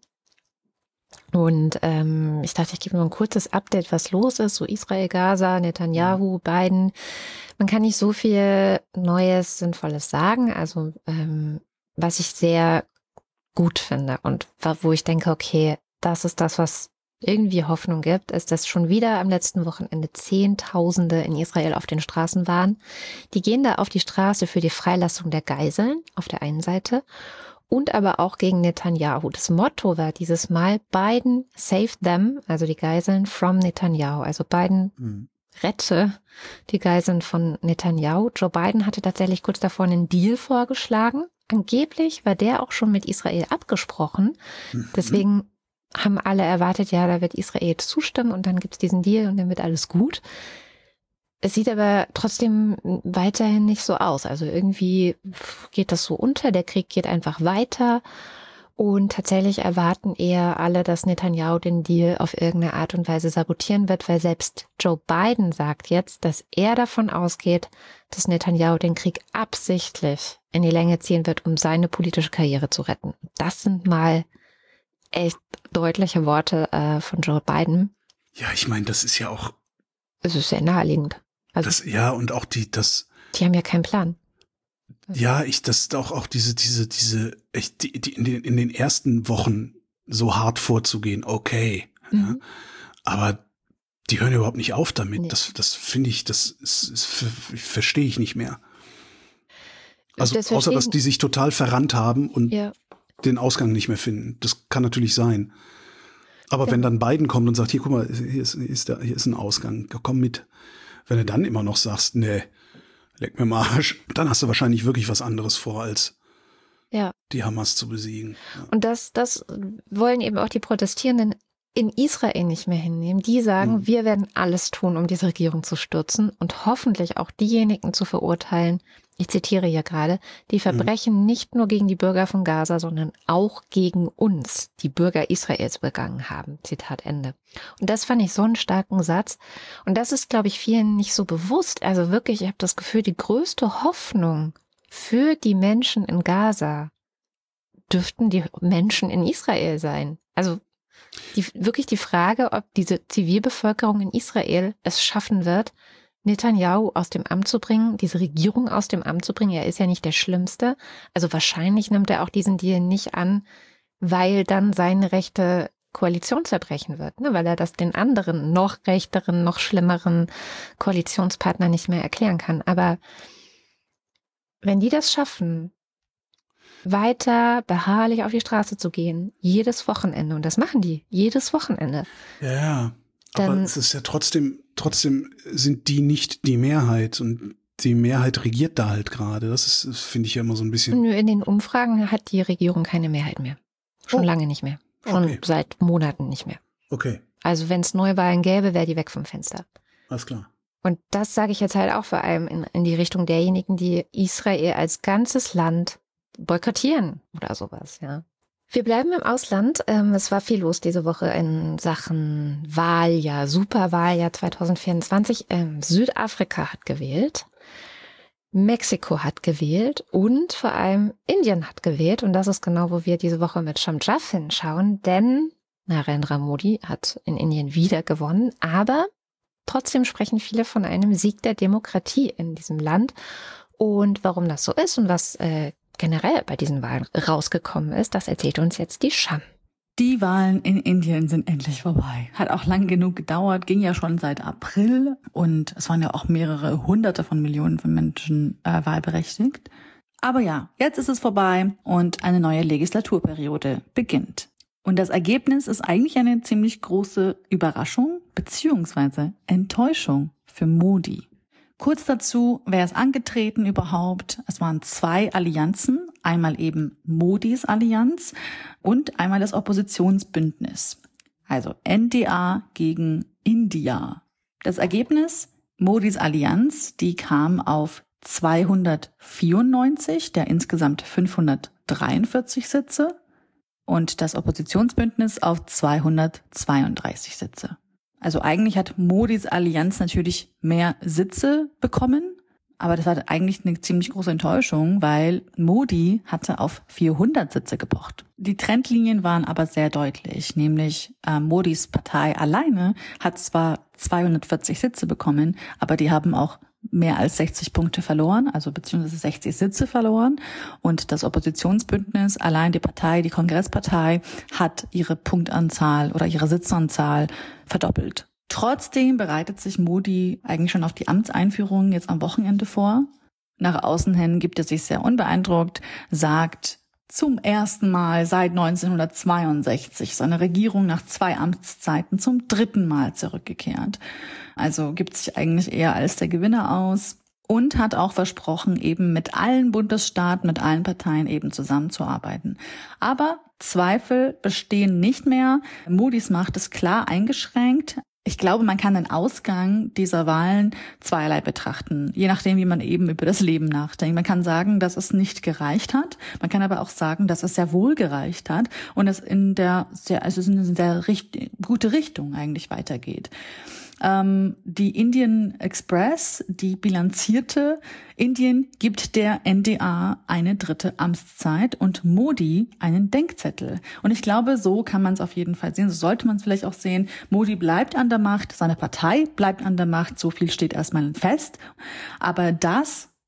Und ähm, ich dachte, ich gebe nur ein kurzes Update, was los ist. So Israel, Gaza, Netanyahu, Biden. Man kann nicht so viel Neues, Sinnvolles sagen. Also ähm, was ich sehr gut finde und wo ich denke, okay, das ist das, was irgendwie Hoffnung gibt, ist, dass schon wieder am letzten Wochenende Zehntausende in Israel auf den Straßen waren. Die gehen da auf die Straße für die Freilassung der Geiseln auf der einen Seite und aber auch gegen Netanyahu. Das Motto war dieses Mal Biden save them, also die Geiseln from Netanyahu. Also Biden mhm. rette die Geiseln von Netanyahu. Joe Biden hatte tatsächlich kurz davor einen Deal vorgeschlagen. Angeblich war der auch schon mit Israel abgesprochen. Mhm. Deswegen haben alle erwartet, ja, da wird Israel zustimmen und dann gibt's diesen Deal und dann wird alles gut. Es sieht aber trotzdem weiterhin nicht so aus. Also irgendwie geht das so unter, der Krieg geht einfach weiter und tatsächlich erwarten eher alle, dass Netanyahu den Deal auf irgendeine Art und Weise sabotieren wird, weil selbst Joe Biden sagt jetzt, dass er davon ausgeht, dass Netanyahu den Krieg absichtlich in die Länge ziehen wird, um seine politische Karriere zu retten. Das sind mal echt deutliche Worte äh, von Joe Biden. Ja, ich meine, das ist ja auch... Es ist sehr naheliegend. Also, das, ja, und auch die, das... Die haben ja keinen Plan. Ja, ich, das auch, auch diese, diese, diese, echt, die, die in den, in den ersten Wochen so hart vorzugehen, okay. Mhm. Ja, aber Die hören überhaupt nicht auf damit. Nee. Das, das finde ich, das ist, ist, verstehe ich nicht mehr. Also Das außer, dass verstehen- die sich total verrannt haben und Ja. den Ausgang nicht mehr finden. Das kann natürlich sein. Aber Ja. wenn dann Biden kommt und sagt, hier, guck mal, hier ist, hier ist, der, hier ist ein Ausgang, komm mit. Wenn du dann immer noch sagst, nee, leck mir mal Arsch, dann hast du wahrscheinlich wirklich was anderes vor, als Ja. die Hamas zu besiegen. Ja. Und das, das wollen eben auch die Protestierenden in Israel nicht mehr hinnehmen. Die sagen, Mhm. wir werden alles tun, um diese Regierung zu stürzen und hoffentlich auch diejenigen zu verurteilen, ich zitiere hier gerade, die Verbrechen nicht nur gegen die Bürger von Gaza, sondern auch gegen uns, die Bürger Israels, begangen haben. Zitat Ende. Und das fand ich so einen starken Satz. Und das ist, glaube ich, vielen nicht so bewusst. Also wirklich, ich habe das Gefühl, die größte Hoffnung für die Menschen in Gaza dürften die Menschen in Israel sein. Also die, wirklich die Frage, ob diese Zivilbevölkerung in Israel es schaffen wird, Netanyahu aus dem Amt zu bringen, diese Regierung aus dem Amt zu bringen. Er ist ja nicht der Schlimmste. Also wahrscheinlich nimmt er auch diesen Deal nicht an, weil dann seine rechte Koalition zerbrechen wird, ne? Weil er das den anderen, noch rechteren, noch schlimmeren Koalitionspartnern nicht mehr erklären kann. Aber wenn die das schaffen, weiter beharrlich auf die Straße zu gehen, jedes Wochenende, und das machen die, jedes Wochenende. Ja, ja. Dann- Aber es ist ja trotzdem, trotzdem sind die nicht die Mehrheit und die Mehrheit regiert da halt gerade. Das ist, das finde ich ja immer so ein bisschen. Nö, in den Umfragen hat die Regierung keine Mehrheit mehr. Schon Oh. lange nicht mehr. Schon Okay. seit Monaten nicht mehr. Okay, Also wenn es Neuwahlen gäbe, wäre die weg vom Fenster. alles klar. Und das sage ich jetzt halt auch vor allem in, in die Richtung derjenigen, die Israel als ganzes Land boykottieren oder sowas, ja. Wir bleiben im Ausland. Ähm, es war viel los diese Woche in Sachen Wahljahr, Superwahljahr zwanzig vierundzwanzig. Ähm, Südafrika hat gewählt, Mexiko hat gewählt und vor allem Indien hat gewählt. Und das ist genau, wo wir diese Woche mit Shamjaf hinschauen, denn Narendra Modi hat in Indien wieder gewonnen, aber trotzdem sprechen viele von einem Sieg der Demokratie in diesem Land. Und warum das so ist und was äh, generell bei diesen Wahlen rausgekommen ist, das erzählt uns jetzt die Sham. Die Wahlen in Indien sind endlich vorbei. Hat auch lang genug gedauert, ging ja schon seit April und es waren ja auch mehrere Hunderte von Millionen von Menschen äh, wahlberechtigt. Aber ja, jetzt ist es vorbei und eine neue Legislaturperiode beginnt. Und das Ergebnis ist eigentlich eine ziemlich große Überraschung bzw. Enttäuschung für Modi. Kurz dazu, wer ist angetreten überhaupt? Es waren zwei Allianzen, einmal eben Modis Allianz und einmal das Oppositionsbündnis. Also N D A gegen India. Das Ergebnis, Modis Allianz, die kam auf zweihundertvierundneunzig der insgesamt fünfhundertdreiundvierzig Sitze und das Oppositionsbündnis auf zweihundertzweiunddreißig Sitze. Also eigentlich hat Modis Allianz natürlich mehr Sitze bekommen, aber das war eigentlich eine ziemlich große Enttäuschung, weil Modi hatte auf vierhundert Sitze gepocht. Die Trendlinien waren aber sehr deutlich, nämlich äh, Modis Partei alleine hat zwar zweihundertvierzig Sitze bekommen, aber die haben auch mehr als sechzig Punkte verloren, also beziehungsweise sechzig Sitze verloren. Und das Oppositionsbündnis, allein die Partei, die Kongresspartei, hat ihre Punktanzahl oder ihre Sitzanzahl verdoppelt. Trotzdem bereitet sich Modi eigentlich schon auf die Amtseinführung jetzt am Wochenende vor. Nach außen hin gibt er sich sehr unbeeindruckt, sagt zum ersten Mal seit neunzehnhundertzweiundsechzig seine Regierung nach zwei Amtszeiten zum dritten Mal zurückgekehrt. Also gibt sich eigentlich eher als der Gewinner aus und hat auch versprochen, eben mit allen Bundesstaaten, mit allen Parteien eben zusammenzuarbeiten. Aber Zweifel bestehen nicht mehr. Modis Macht ist klar eingeschränkt. Ich glaube, man kann den Ausgang dieser Wahlen zweierlei betrachten, je nachdem, wie man eben über das Leben nachdenkt. Man kann sagen, dass es nicht gereicht hat. Man kann aber auch sagen, dass es sehr wohl gereicht hat und es in der sehr, also in eine sehr richt- gute Richtung eigentlich weitergeht. Ähm, die Indian Express, die bilanzierte, Indien gibt der N D A eine dritte Amtszeit und Modi einen Denkzettel. Und ich glaube, so kann man es auf jeden Fall sehen. So sollte man es vielleicht auch sehen. Modi bleibt an der Macht, seine Partei bleibt an der Macht. So viel steht erstmal fest. Aber das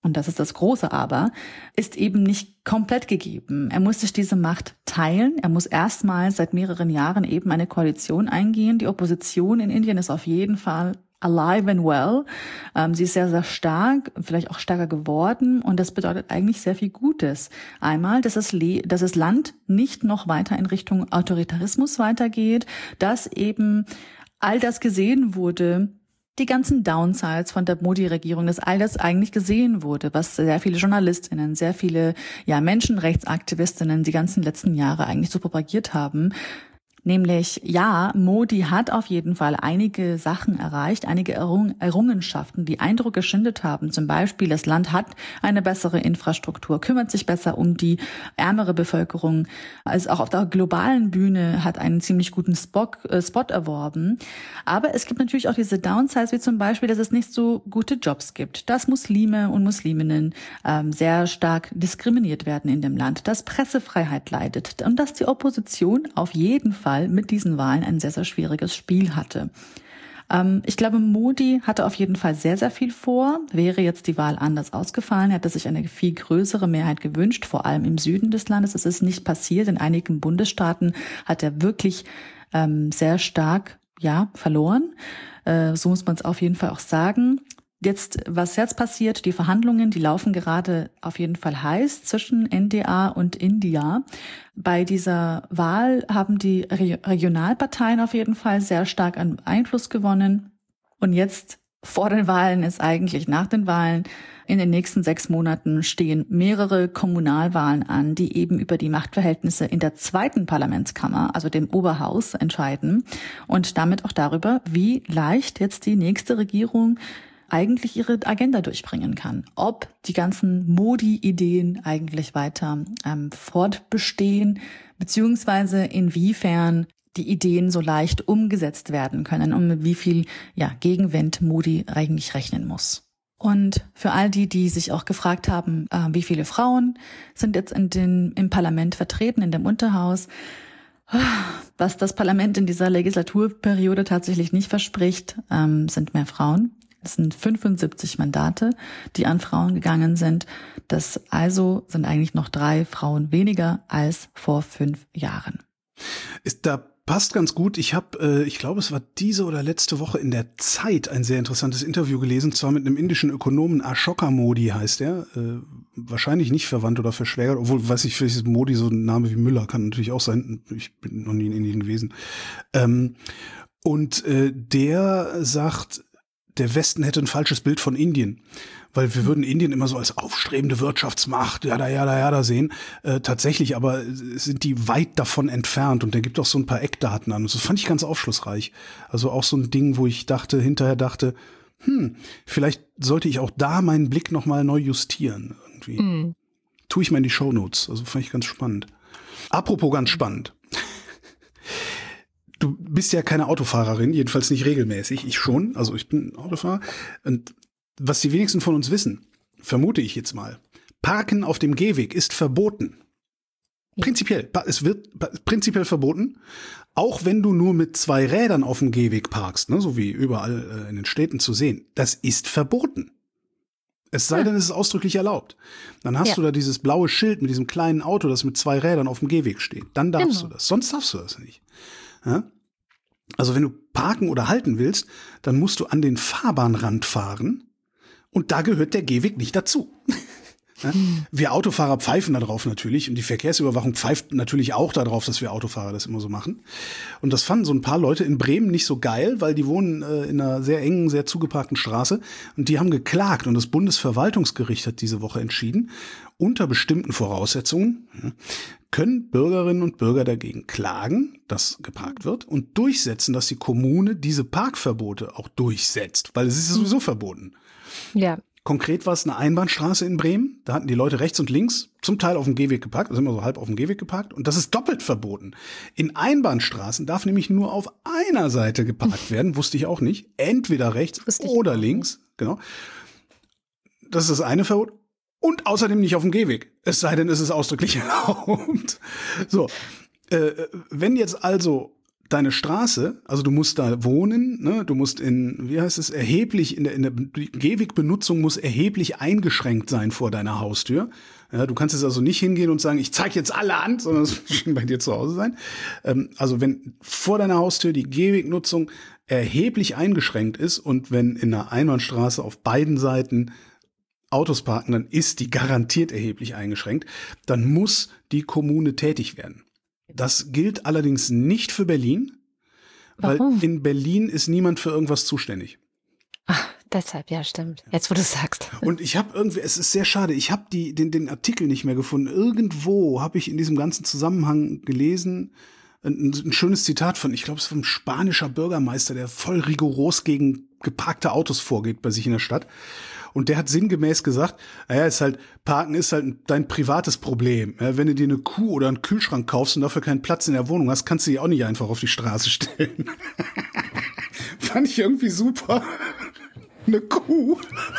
und das ist das große Aber, ist eben nicht komplett gegeben. Er muss sich diese Macht teilen. Er muss erstmals seit mehreren Jahren eben eine Koalition eingehen. Die Opposition in Indien ist auf jeden Fall alive and well. Ähm, sie ist sehr, sehr stark, vielleicht auch stärker geworden. Und das bedeutet eigentlich sehr viel Gutes. Einmal, dass das, Le- dass das Land nicht noch weiter in Richtung Autoritarismus weitergeht, dass eben all das gesehen wurde, die ganzen Downsides von der Modi-Regierung, dass all das eigentlich gesehen wurde, was sehr viele JournalistInnen, sehr viele ja Menschenrechtsaktivistinnen die ganzen letzten Jahre eigentlich so propagiert haben. Nämlich, ja, Modi hat auf jeden Fall einige Sachen erreicht, einige Errung- Errungenschaften, die Eindruck geschindet haben. Zum Beispiel, das Land hat eine bessere Infrastruktur, kümmert sich besser um die ärmere Bevölkerung. Also auch auf der globalen Bühne hat einen ziemlich guten Spot, äh, Spot erworben. Aber es gibt natürlich auch diese Downsides, wie zum Beispiel, dass es nicht so gute Jobs gibt, dass Muslime und Musliminnen ähm, sehr stark diskriminiert werden in dem Land, dass Pressefreiheit leidet und dass die Opposition auf jeden Fall mit diesen Wahlen ein sehr, sehr schwieriges Spiel hatte. Ähm, ich glaube, Modi hatte auf jeden Fall sehr, sehr viel vor. Wäre jetzt die Wahl anders ausgefallen, hätte sich eine viel größere Mehrheit gewünscht, vor allem im Süden des Landes. Es ist nicht passiert. In einigen Bundesstaaten hat er wirklich ähm, sehr stark ja verloren. Äh, so muss man es auf jeden Fall auch sagen. Jetzt, was jetzt passiert, die Verhandlungen, die laufen gerade auf jeden Fall heiß zwischen N D A und India. Bei dieser Wahl haben die Re- Regionalparteien auf jeden Fall sehr stark an Einfluss gewonnen. Und jetzt vor den Wahlen ist eigentlich nach den Wahlen, in den nächsten sechs Monaten stehen mehrere Kommunalwahlen an, die eben über die Machtverhältnisse in der zweiten Parlamentskammer, also dem Oberhaus, entscheiden. Und damit auch darüber, wie leicht jetzt die nächste Regierung eigentlich ihre Agenda durchbringen kann. Ob die ganzen Modi-Ideen eigentlich weiter ähm, fortbestehen, beziehungsweise inwiefern die Ideen so leicht umgesetzt werden können und mit wie viel ja, Gegenwind Modi eigentlich rechnen muss. Und für all die, die sich auch gefragt haben, äh, wie viele Frauen sind jetzt in den, im Parlament vertreten, in dem Unterhaus, was das Parlament in dieser Legislaturperiode tatsächlich nicht verspricht, ähm, sind mehr Frauen. Es sind fünfundsiebzig Mandate, die an Frauen gegangen sind. Das also sind eigentlich noch drei Frauen weniger als vor fünf Jahren. Ist da passt ganz gut. Ich habe, äh, ich glaube, es war diese oder letzte Woche in der Zeit ein sehr interessantes Interview gelesen, zwar mit einem indischen Ökonomen, Ashoka Modi heißt er, äh, wahrscheinlich nicht verwandt oder verschwägert, obwohl, weiß ich, vielleicht ist Modi so ein Name wie Müller, kann natürlich auch sein. Ich bin noch nie in Indien gewesen. Ähm, und äh, der sagt, der Westen hätte ein falsches Bild von Indien, weil wir würden Indien immer so als aufstrebende Wirtschaftsmacht, ja da, ja da, ja da sehen. Äh, tatsächlich aber sind die weit davon entfernt und der gibt auch so ein paar Eckdaten an. Und das fand ich ganz aufschlussreich. Also auch so ein Ding, wo ich dachte, hinterher dachte, hm, vielleicht sollte ich auch da meinen Blick nochmal neu justieren. Irgendwie. Mhm. Tue ich mal in die Shownotes. Also fand ich ganz spannend. Apropos ganz spannend. Du bist ja keine Autofahrerin, jedenfalls nicht regelmäßig. Ich schon, also ich bin Autofahrer. Und was die wenigsten von uns wissen, vermute ich jetzt mal, Parken auf dem Gehweg ist verboten. Ja. Prinzipiell, es wird prinzipiell verboten, auch wenn du nur mit zwei Rädern auf dem Gehweg parkst, ne, so wie überall in den Städten zu sehen. Das ist verboten. Es sei ja. denn, es ist ausdrücklich erlaubt. Dann hast ja. du da dieses blaue Schild mit diesem kleinen Auto, das mit zwei Rädern auf dem Gehweg steht. Dann darfst genau. du das, sonst darfst du das nicht. Ja? Also wenn du parken oder halten willst, dann musst du an den Fahrbahnrand fahren und da gehört der Gehweg nicht dazu. Ja? Wir Autofahrer pfeifen da drauf natürlich und die Verkehrsüberwachung pfeift natürlich auch darauf, dass wir Autofahrer das immer so machen. Und das fanden so ein paar Leute in Bremen nicht so geil, weil die wohnen äh, in einer sehr engen, sehr zugeparkten Straße und die haben geklagt und das Bundesverwaltungsgericht hat diese Woche entschieden, unter bestimmten Voraussetzungen ja, können Bürgerinnen und Bürger dagegen klagen, dass geparkt wird und durchsetzen, dass die Kommune diese Parkverbote auch durchsetzt, weil es ist ja sowieso verboten. Ja. Konkret war es eine Einbahnstraße in Bremen. Da hatten die Leute rechts und links zum Teil auf dem Gehweg geparkt, also immer so halb auf dem Gehweg geparkt. Und das ist doppelt verboten. In Einbahnstraßen darf nämlich nur auf einer Seite geparkt werden, wusste ich auch nicht. Entweder rechts oder links, genau. Das ist das eine Verbot. Und außerdem nicht auf dem Gehweg. Es sei denn, es ist ausdrücklich erlaubt. So, äh, wenn jetzt also deine Straße, also du musst da wohnen, ne? Du musst in, wie heißt es, erheblich, in der, in der Gehwegbenutzung muss erheblich eingeschränkt sein vor deiner Haustür. Ja, du kannst jetzt also nicht hingehen und sagen, ich zeige jetzt alle an, sondern es muss schon bei dir zu Hause sein. Ähm, also wenn vor deiner Haustür die Gehwegnutzung erheblich eingeschränkt ist und wenn in einer Einbahnstraße auf beiden Seiten Autos parken, dann ist die garantiert erheblich eingeschränkt, dann muss die Kommune tätig werden. Das gilt allerdings nicht für Berlin, Warum? weil in Berlin ist niemand für irgendwas zuständig. Ach, deshalb, ja, stimmt. Jetzt, wo du es sagst. Und ich habe irgendwie, es ist sehr schade, ich habe die den den Artikel nicht mehr gefunden. Irgendwo habe ich in diesem ganzen Zusammenhang gelesen, ein, ein schönes Zitat von, ich glaube, es ist ein spanischer Bürgermeister, der voll rigoros gegen geparkte Autos vorgeht bei sich in der Stadt. Und der hat sinngemäß gesagt, naja, ist halt, Parken ist halt dein privates Problem. Ja, wenn du dir eine Kuh oder einen Kühlschrank kaufst und dafür keinen Platz in der Wohnung hast, kannst du die auch nicht einfach auf die Straße stellen. Fand ich irgendwie super. Eine Kuh.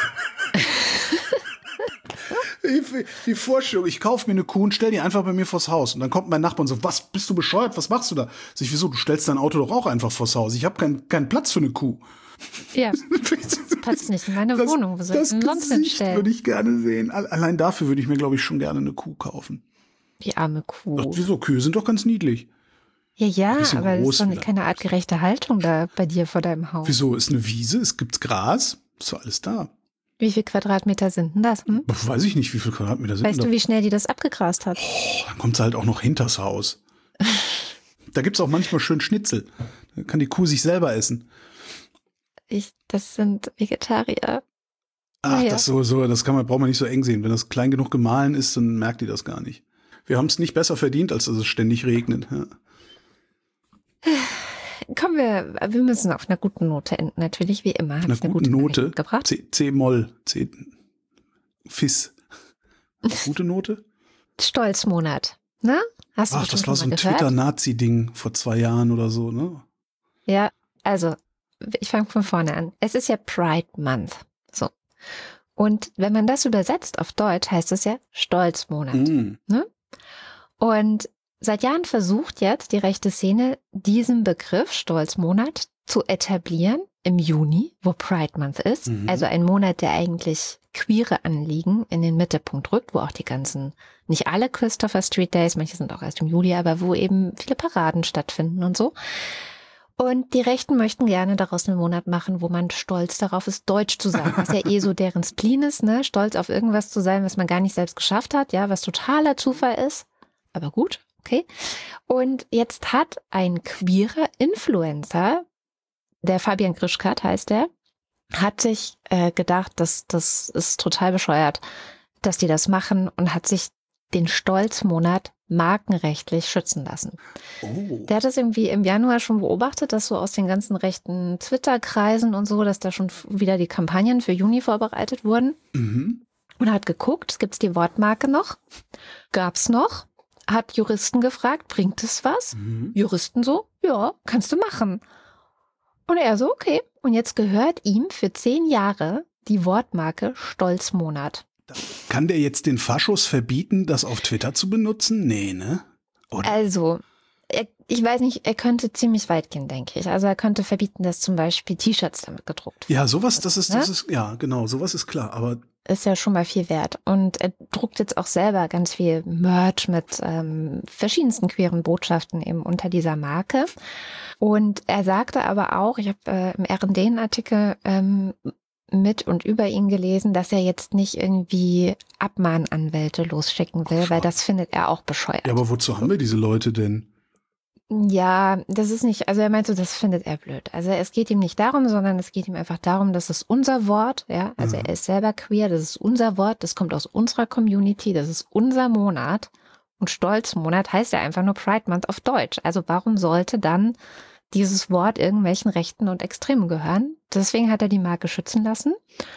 Die, die Vorstellung, ich kaufe mir eine Kuh und stell die einfach bei mir vors Haus. Und dann kommt mein Nachbar und so, was, bist du bescheuert? Was machst du da? Sag ich, wieso? Du stellst dein Auto doch auch einfach vors Haus. Ich habe keinen keinen Platz für eine Kuh. Ja, das passt nicht in meine das, Wohnung. Wo soll ich das denn sonst Gesicht hinstellen? würde ich gerne sehen. Allein dafür würde ich mir, glaube ich, schon gerne eine Kuh kaufen. Die arme Kuh. Ach, wieso? Kühe sind doch ganz niedlich. Ja, ja, Bisschen aber das groß ist doch vielleicht. keine artgerechte Haltung da bei dir vor deinem Haus. Wieso? Ist eine Wiese, es gibt Gras, ist doch alles da. Wie viel Quadratmeter sind denn das? Hm? Weiß ich nicht, wie viel Quadratmeter sind Weißt da. du, wie schnell die das abgegrast hat? Oh, dann kommt sie halt auch noch hinters Haus. Da gibt's auch manchmal schön Schnitzel. Da kann die Kuh sich selber essen. Ich, das sind Vegetarier. Ach, Naja. das so, so, das kann man, braucht man nicht so eng sehen. Wenn das klein genug gemahlen ist, dann merkt die das gar nicht. Wir haben es nicht besser verdient, als dass es ständig regnet. Ja. Kommen wir, wir müssen auf einer guten Note enden, natürlich, wie immer. Hab Eine ich eine gute gute Note. gebracht. C- C-Moll. C. Fis. Gute Note? Stolzmonat. Na? Hast du Ach, bestimmt das war so schon ein mal gehört? Twitter-Nazi-Ding vor zwei Jahren oder so, ne? Ja, also, ich fange von vorne an. Es ist ja Pride Month. So. Und wenn man das übersetzt auf Deutsch, heißt es ja Stolzmonat. Mm. Und seit Jahren versucht jetzt die rechte Szene, diesen Begriff Stolzmonat zu etablieren im Juni, wo Pride Month ist. Mhm. Also ein Monat, der eigentlich queere Anliegen in den Mittelpunkt rückt, wo auch die ganzen, nicht alle Christopher Street Days, manche sind auch erst im Juli, aber wo eben viele Paraden stattfinden und so. Und die Rechten möchten gerne daraus einen Monat machen, wo man stolz darauf ist, Deutsch zu sein, was ja eh so deren Spleen ist, ne? Stolz auf irgendwas zu sein, was man gar nicht selbst geschafft hat, ja, was totaler Zufall ist. Aber gut, okay. Und jetzt hat ein queerer Influencer, der Fabian Grischkat heißt der, hat sich äh, gedacht, dass das ist total bescheuert, dass die das machen und hat sich den Stolzmonat markenrechtlich schützen lassen. Oh. Der hat das irgendwie im Januar schon beobachtet, dass so aus den ganzen rechten Twitter-Kreisen und so, dass da schon wieder die Kampagnen für Juni vorbereitet wurden. Mhm. Und hat geguckt, gibt's die Wortmarke noch? Gab's noch? Hat Juristen gefragt, bringt es was? Mhm. Juristen so, ja, kannst du machen. Und er so, okay. Und jetzt gehört ihm für zehn Jahre die Wortmarke Stolzmonat. Kann der jetzt den Faschos verbieten, das auf Twitter zu benutzen? Nee, ne? Oder? Also, er, ich weiß nicht, er könnte ziemlich weit gehen, denke ich. Also er könnte verbieten, dass zum Beispiel T-Shirts damit gedruckt werden. Ja, sowas, das ist, das Ne? ist, ja, genau, sowas ist klar, aber Ist ja schon mal viel wert. Und er druckt jetzt auch selber ganz viel Merch mit ähm, verschiedensten queeren Botschaften eben unter dieser Marke. Und er sagte aber auch, ich habe äh, im R und D einen Artikel ähm, mit und über ihn gelesen, dass er jetzt nicht irgendwie Abmahnanwälte losschicken will, Ach, weil das findet er auch bescheuert. ja, aber wozu haben wir diese Leute denn? Ja, das ist nicht, also er meinte, das findet er blöd. Also es geht ihm nicht darum, sondern es geht ihm einfach darum, dass es unser Wort, ja, also Mhm. er ist selber queer, das ist unser Wort, das kommt aus unserer Community, das ist unser Monat und Stolzmonat heißt ja einfach nur Pride Month auf Deutsch. Also warum sollte dann dieses Wort irgendwelchen Rechten und Extremen gehören? Deswegen hat er die Marke schützen lassen.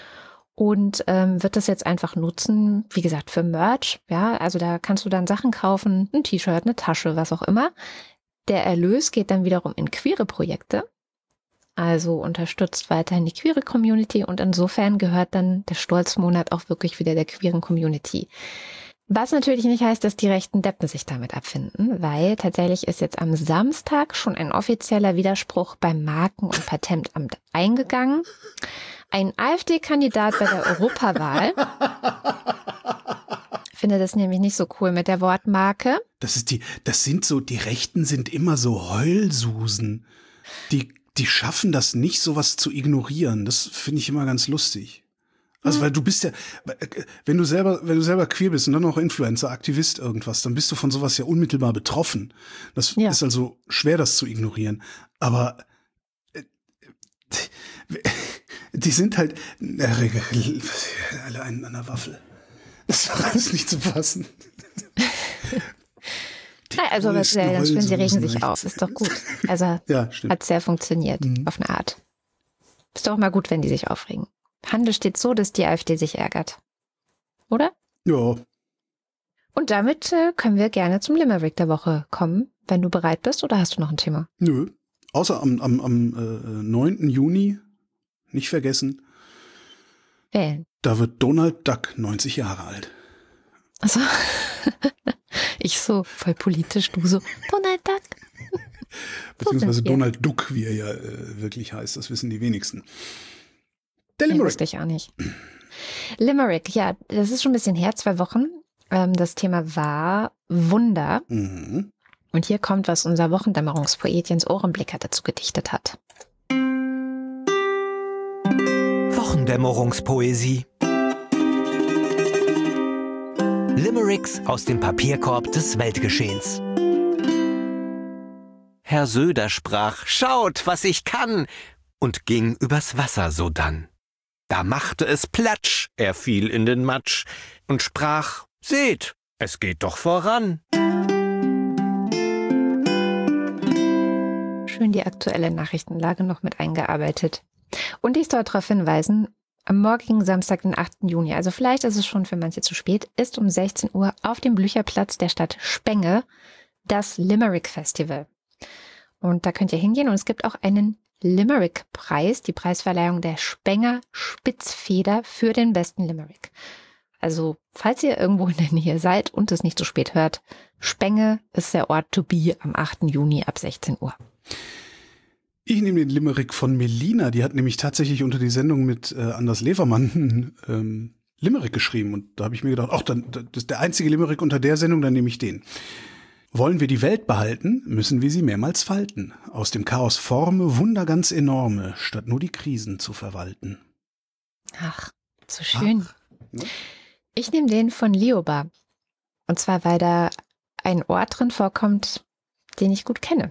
Und ähm, wird das jetzt einfach nutzen, wie gesagt, für Merch, ja, also da kannst du dann Sachen kaufen, ein T-Shirt, eine Tasche, was auch immer. Der Erlös geht dann wiederum in queere Projekte, also unterstützt weiterhin die queere Community und insofern gehört dann der Stolzmonat auch wirklich wieder der queeren Community. Was natürlich nicht heißt, dass die rechten Deppen sich damit abfinden, weil tatsächlich ist jetzt am Samstag schon ein offizieller Widerspruch beim Marken- und Patentamt eingegangen. Ein AfD-Kandidat bei der Europawahl finde das nämlich nicht so cool mit der Wortmarke. Das ist die, das sind so, die Rechten sind immer so Heulsusen. Die, die schaffen das nicht, sowas zu ignorieren. Das finde ich immer ganz lustig. Also, weil du bist ja, wenn du selber, wenn du selber queer bist und dann noch Influencer, Aktivist, irgendwas, dann bist du von sowas ja unmittelbar betroffen. Das ja. ist also schwer, das zu ignorieren. Aber äh, die sind halt äh, alle einen an der Waffel. Das ist alles nicht zu fassen. Nein, also was ja, das schön, sie regen sich auf, ist doch gut. Also ja, hat sehr funktioniert, mhm. auf eine Art. Ist doch mal gut, wenn die sich aufregen. Handel steht so, dass die AfD sich ärgert. Oder? Ja. Und damit äh, können wir gerne zum Limerick der Woche kommen, wenn du bereit bist, oder hast du noch ein Thema? Nö. Außer am, am, am äh, neunten Juni, nicht vergessen, wählen. Da wird Donald Duck neunzig Jahre alt. Also, ich so voll politisch, du so, Donald Duck. Beziehungsweise Donald Duck, wie er ja äh, wirklich heißt, das wissen die wenigsten. Der Limerick. Nee, wusste ich auch nicht. Limerick, ja, das ist schon ein bisschen her, zwei Wochen. Ähm, das Thema war Wunder. Mhm. Und hier kommt, was unser Wochendämmerungspoet Jens Ohrenblicker dazu gedichtet hat. Wochendämmerungspoesie. Limericks aus dem Papierkorb des Weltgeschehens. Herr Söder sprach, schaut, was ich kann, und ging übers Wasser sodann. Da machte es Platsch, er fiel in den Matsch und sprach, seht, es geht doch voran. Schön die aktuelle Nachrichtenlage noch mit eingearbeitet. Und ich soll darauf hinweisen, am morgigen Samstag, den achten Juni, also vielleicht ist es schon für manche zu spät, ist um sechzehn Uhr auf dem Blücherplatz der Stadt Spenge das Limerick Festival. Und da könnt ihr hingehen und es gibt auch einen Limerick-Preis, die Preisverleihung der Spenger Spitzfeder für den besten Limerick. Also, falls ihr irgendwo in der Nähe seid und es nicht so spät hört, Spenge ist der Ort to be am achten Juni ab sechzehn Uhr. Ich nehme den Limerick von Melina, die hat nämlich tatsächlich unter die Sendung mit äh, Anders Levermann ähm, Limerick geschrieben. Und da habe ich mir gedacht, ach, dann, das ist der einzige Limerick unter der Sendung, dann nehme ich den. Wollen wir die Welt behalten, müssen wir sie mehrmals falten. Aus dem Chaos forme Wunder ganz enorme, statt nur die Krisen zu verwalten. Ach, so schön. Ach, ne? Ich nehme den von Lioba. Und zwar, weil da ein Ort drin vorkommt, den ich gut kenne.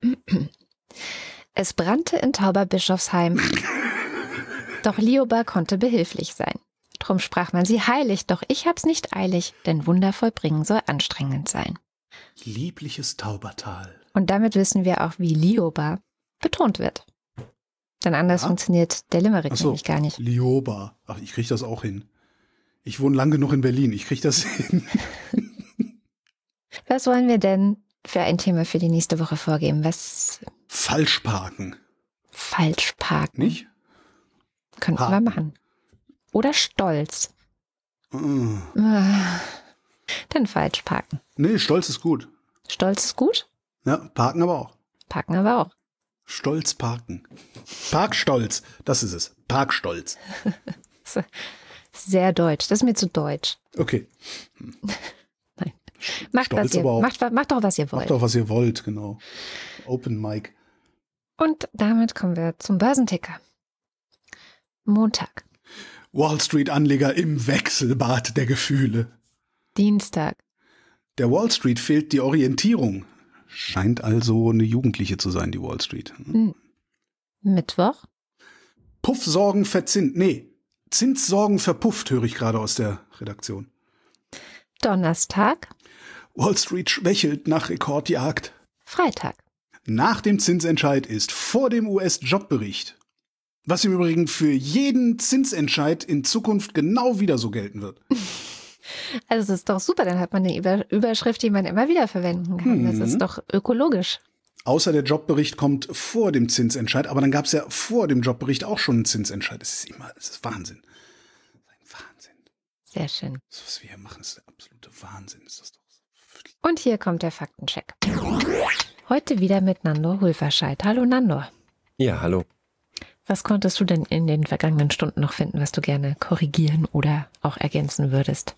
Es brannte in Tauberbischofsheim, doch Lioba konnte behilflich sein. Drum sprach man sie heilig, doch ich hab's nicht eilig, denn Wunder vollbringen soll anstrengend sein. Liebliches Taubertal. Und damit wissen wir auch, wie Lioba betont wird. Denn anders ja. funktioniert der Limerick so, nämlich gar nicht. Lioba. Ach, ich krieg das auch hin. Ich wohne lang genug in Berlin, ich krieg das hin. Was wollen wir denn für ein Thema für die nächste Woche vorgeben? Was? Falschparken. Falschparken. Nicht? Könnten Parken. wir machen. Oder Stolz. Uh. Dann Falschparken. Nee, Stolz ist gut. Stolz ist gut? Ja, Parken aber auch. Parken aber auch. Stolz parken. Parkstolz, das ist es. Parkstolz. Sehr deutsch. Das ist mir zu deutsch. Okay. Nein. Macht, was ihr, macht, macht doch, was ihr wollt. Macht doch, was ihr wollt, genau. Open Mic. Und damit kommen wir zum Börsenticker. Montag. Wall Street-Anleger im Wechselbad der Gefühle. Dienstag. Der Wall Street fehlt die Orientierung. Scheint also eine Jugendliche zu sein, die Wall Street. Hm. Mittwoch. Puffsorgen verzinnt. Nee, Zinssorgen verpufft, höre ich gerade aus der Redaktion. Donnerstag. Wall Street schwächelt nach Rekordjagd. Freitag. Nach dem Zinsentscheid ist vor dem U S-Jobbericht. Was im Übrigen für jeden Zinsentscheid in Zukunft genau wieder so gelten wird. Also das ist doch super, dann hat man eine Überschrift, die man immer wieder verwenden kann. Das ist doch ökologisch. Außer der Jobbericht kommt vor dem Zinsentscheid, aber dann gab es ja vor dem Jobbericht auch schon einen Zinsentscheid. Das ist immer, das ist Wahnsinn. Das ist ein Wahnsinn. Sehr schön. Das, was wir hier machen, ist der absolute Wahnsinn. Ist das doch so. Und hier kommt der Faktencheck. Heute wieder mit Nandor Hulverscheid. Hallo Nandor. Ja, hallo. Was konntest du denn in den vergangenen Stunden noch finden, was du gerne korrigieren oder auch ergänzen würdest?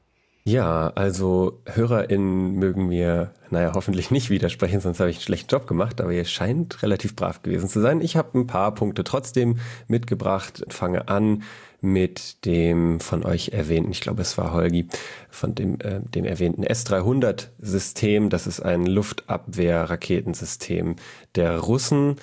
Ja, also HörerInnen mögen mir, naja, hoffentlich nicht widersprechen, sonst habe ich einen schlechten Job gemacht, aber ihr scheint relativ brav gewesen zu sein. Ich habe ein paar Punkte trotzdem mitgebracht. Fange an mit dem von euch erwähnten, ich glaube es war Holgi, von dem, äh, dem erwähnten S dreihundert System. Das ist ein Luftabwehr-Raketensystem der Russen.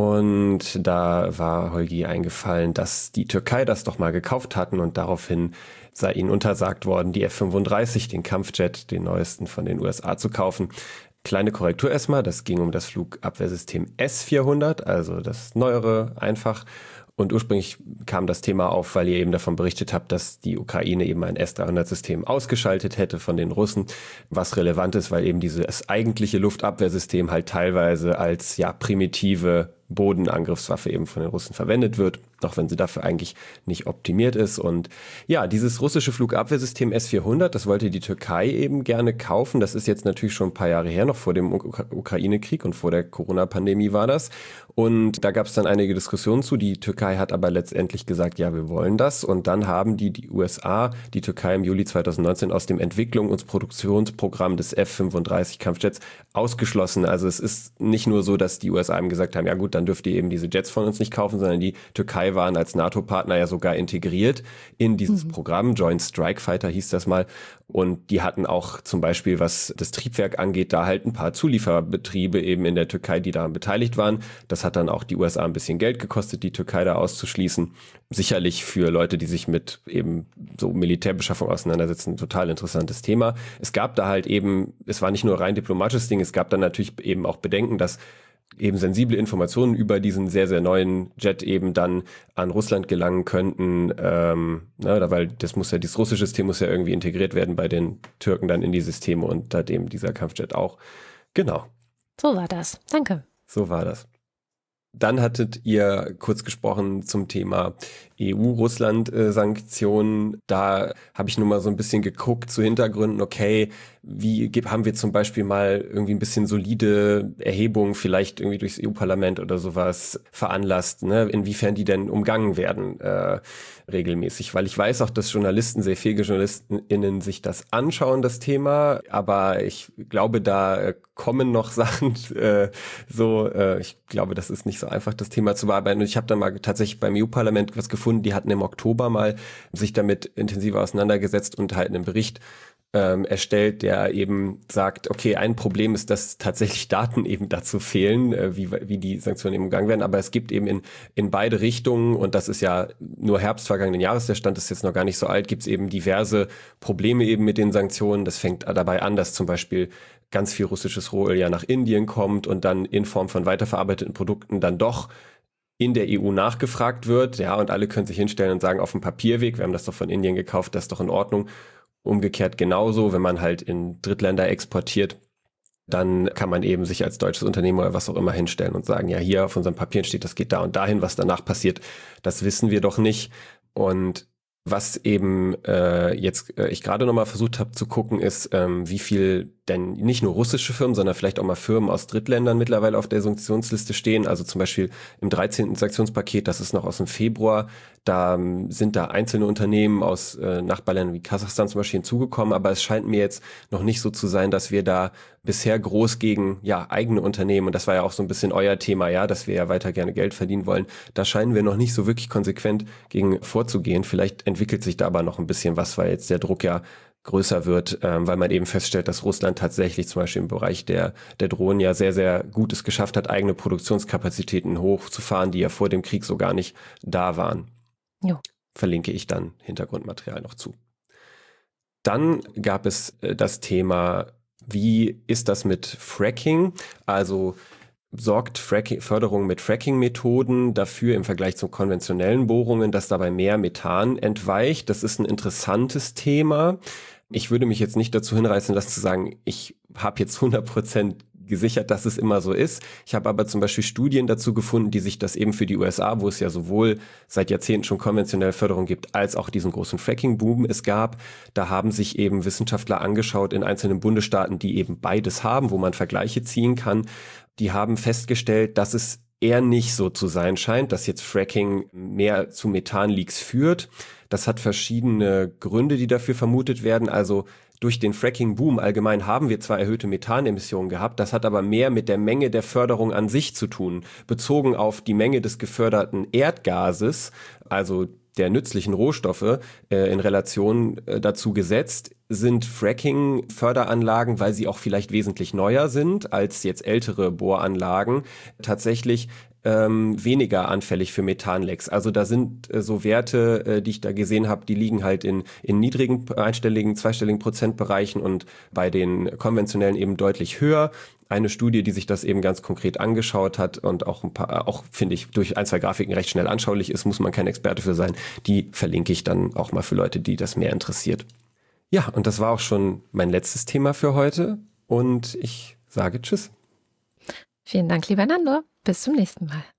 Und da war Holgi eingefallen, dass die Türkei das doch mal gekauft hatten und daraufhin sei ihnen untersagt worden, die F fünfunddreißig, den Kampfjet, den neuesten von den U S A zu kaufen. Kleine Korrektur erstmal, das ging um das Flugabwehrsystem S vierhundert, also das neuere einfach. Und ursprünglich kam das Thema auf, weil ihr eben davon berichtet habt, dass die Ukraine eben ein S dreihundert System ausgeschaltet hätte von den Russen, was relevant ist, weil eben dieses eigentliche Luftabwehrsystem halt teilweise als ja primitive Bodenangriffswaffe eben von den Russen verwendet wird, auch wenn sie dafür eigentlich nicht optimiert ist. Und ja, dieses russische Flugabwehrsystem S vierhundert, das wollte die Türkei eben gerne kaufen. Das ist jetzt natürlich schon ein paar Jahre her, noch vor dem Uk- Ukraine-Krieg und vor der Corona-Pandemie war das. Und da gab es dann einige Diskussionen zu. Die Türkei hat aber letztendlich gesagt, ja, wir wollen das. Und dann haben die, die U S A, die Türkei im Juli zweitausendneunzehn aus dem Entwicklung- und Produktionsprogramm des F fünfunddreißig Kampfjets ausgeschlossen. Also es ist nicht nur so, dass die U S A eben gesagt haben, ja gut, dann dürft ihr eben diese Jets von uns nicht kaufen, sondern die Türkei waren als NATO-Partner ja sogar integriert in dieses mhm. Programm. Joint Strike Fighter hieß das mal. Und die hatten auch zum Beispiel, was das Triebwerk angeht, da halt ein paar Zulieferbetriebe eben in der Türkei, die daran beteiligt waren. Das hat dann auch die U S A ein bisschen Geld gekostet, die Türkei da auszuschließen. Sicherlich für Leute, die sich mit eben so Militärbeschaffung auseinandersetzen, ein total interessantes Thema. Es gab da halt eben, es war nicht nur rein diplomatisches Ding, es gab dann natürlich eben auch Bedenken, dass eben sensible Informationen über diesen sehr, sehr neuen Jet eben dann an Russland gelangen könnten, ähm, na, weil das muss ja, dieses russische System muss ja irgendwie integriert werden bei den Türken dann in die Systeme und da eben dieser Kampfjet auch. Genau. So war das. Danke. So war das. Dann hattet ihr kurz gesprochen zum Thema E U-Russland-Sanktionen. Da habe ich nur mal so ein bisschen geguckt zu Hintergründen. Okay, wie haben wir zum Beispiel mal irgendwie ein bisschen solide Erhebungen, vielleicht irgendwie durchs E U-Parlament oder sowas veranlasst, ne? Inwiefern die denn umgangen werden äh, regelmäßig. Weil ich weiß auch, dass Journalisten, sehr viele JournalistInnen sich das anschauen, das Thema. Aber ich glaube, da äh, kommen noch Sachen äh, so. Äh, ich glaube, das ist nicht so einfach, das Thema zu bearbeiten. Und ich habe da mal tatsächlich beim E U-Parlament was gefunden. Die hatten im Oktober mal sich damit intensiver auseinandergesetzt und halt einen Bericht ähm, erstellt, der eben sagt, okay, ein Problem ist, dass tatsächlich Daten eben dazu fehlen, äh, wie wie die Sanktionen eben umgangen werden. Aber es gibt eben in in beide Richtungen, und das ist ja nur Herbst vergangenen Jahres, der Stand ist jetzt noch gar nicht so alt, gibt es eben diverse Probleme eben mit den Sanktionen. Das fängt dabei an, dass zum Beispiel ganz viel russisches Rohöl ja nach Indien kommt und dann in Form von weiterverarbeiteten Produkten dann doch in der E U nachgefragt wird, ja, und alle können sich hinstellen und sagen, auf dem Papierweg, wir haben das doch von Indien gekauft, das ist doch in Ordnung. Umgekehrt genauso, wenn man halt in Drittländer exportiert, dann kann man eben sich als deutsches Unternehmen oder was auch immer hinstellen und sagen, ja, hier auf unseren Papieren steht, das geht da und dahin, was danach passiert, das wissen wir doch nicht. Und was eben äh, jetzt äh, ich gerade nochmal versucht habe zu gucken, ist, ähm, wie viel denn nicht nur russische Firmen, sondern vielleicht auch mal Firmen aus Drittländern mittlerweile auf der Sanktionsliste stehen. Also zum Beispiel im dreizehnten Sanktionspaket, das ist noch aus dem Februar, da ähm, sind da einzelne Unternehmen aus äh, Nachbarländern wie Kasachstan zum Beispiel hinzugekommen. Aber es scheint mir jetzt noch nicht so zu sein, dass wir da bisher groß gegen ja eigene Unternehmen, und das war ja auch so ein bisschen euer Thema, ja, dass wir ja weiter gerne Geld verdienen wollen, da scheinen wir noch nicht so wirklich konsequent gegen vorzugehen. Vielleicht entwickelt sich da aber noch ein bisschen was, weil jetzt der Druck ja größer wird, ähm, weil man eben feststellt, dass Russland tatsächlich zum Beispiel im Bereich der der Drohnen ja sehr, sehr gut es geschafft hat, eigene Produktionskapazitäten hochzufahren, die ja vor dem Krieg so gar nicht da waren. Jo. Verlinke ich dann Hintergrundmaterial noch zu. Dann gab es äh, das Thema, wie ist das mit Fracking? Also sorgt Fracking, Förderung mit Fracking-Methoden dafür im Vergleich zu konventionellen Bohrungen, dass dabei mehr Methan entweicht? Das ist ein interessantes Thema. Ich würde mich jetzt nicht dazu hinreißen lassen zu sagen, ich habe jetzt hundert Prozent gesichert, dass es immer so ist. Ich habe aber zum Beispiel Studien dazu gefunden, die sich das eben für die U S A, wo es ja sowohl seit Jahrzehnten schon konventionelle Förderung gibt, als auch diesen großen Fracking-Boom es gab. Da haben sich eben Wissenschaftler angeschaut in einzelnen Bundesstaaten, die eben beides haben, wo man Vergleiche ziehen kann. Die haben festgestellt, dass es eher nicht so zu sein scheint, dass jetzt Fracking mehr zu Methanleaks führt. Das hat verschiedene Gründe, die dafür vermutet werden. Also durch den Fracking-Boom allgemein haben wir zwar erhöhte Methanemissionen gehabt, das hat aber mehr mit der Menge der Förderung an sich zu tun. Bezogen auf die Menge des geförderten Erdgases, also der nützlichen Rohstoffe, äh, in Relation äh, dazu gesetzt, sind Fracking-Förderanlagen, weil sie auch vielleicht wesentlich neuer sind als jetzt ältere Bohranlagen, tatsächlich ähm, weniger anfällig für Methanlecks. Also da sind äh, so Werte, äh, die ich da gesehen habe, die liegen halt in, in niedrigen, einstelligen, zweistelligen Prozentbereichen und bei den konventionellen eben deutlich höher. Eine Studie, die sich das eben ganz konkret angeschaut hat und auch ein paar, auch finde ich, durch ein, zwei Grafiken recht schnell anschaulich ist, muss man kein Experte für sein. Die verlinke ich dann auch mal für Leute, die das mehr interessiert. Ja, und das war auch schon mein letztes Thema für heute und ich sage Tschüss. Vielen Dank, lieber Nando. Bis zum nächsten Mal.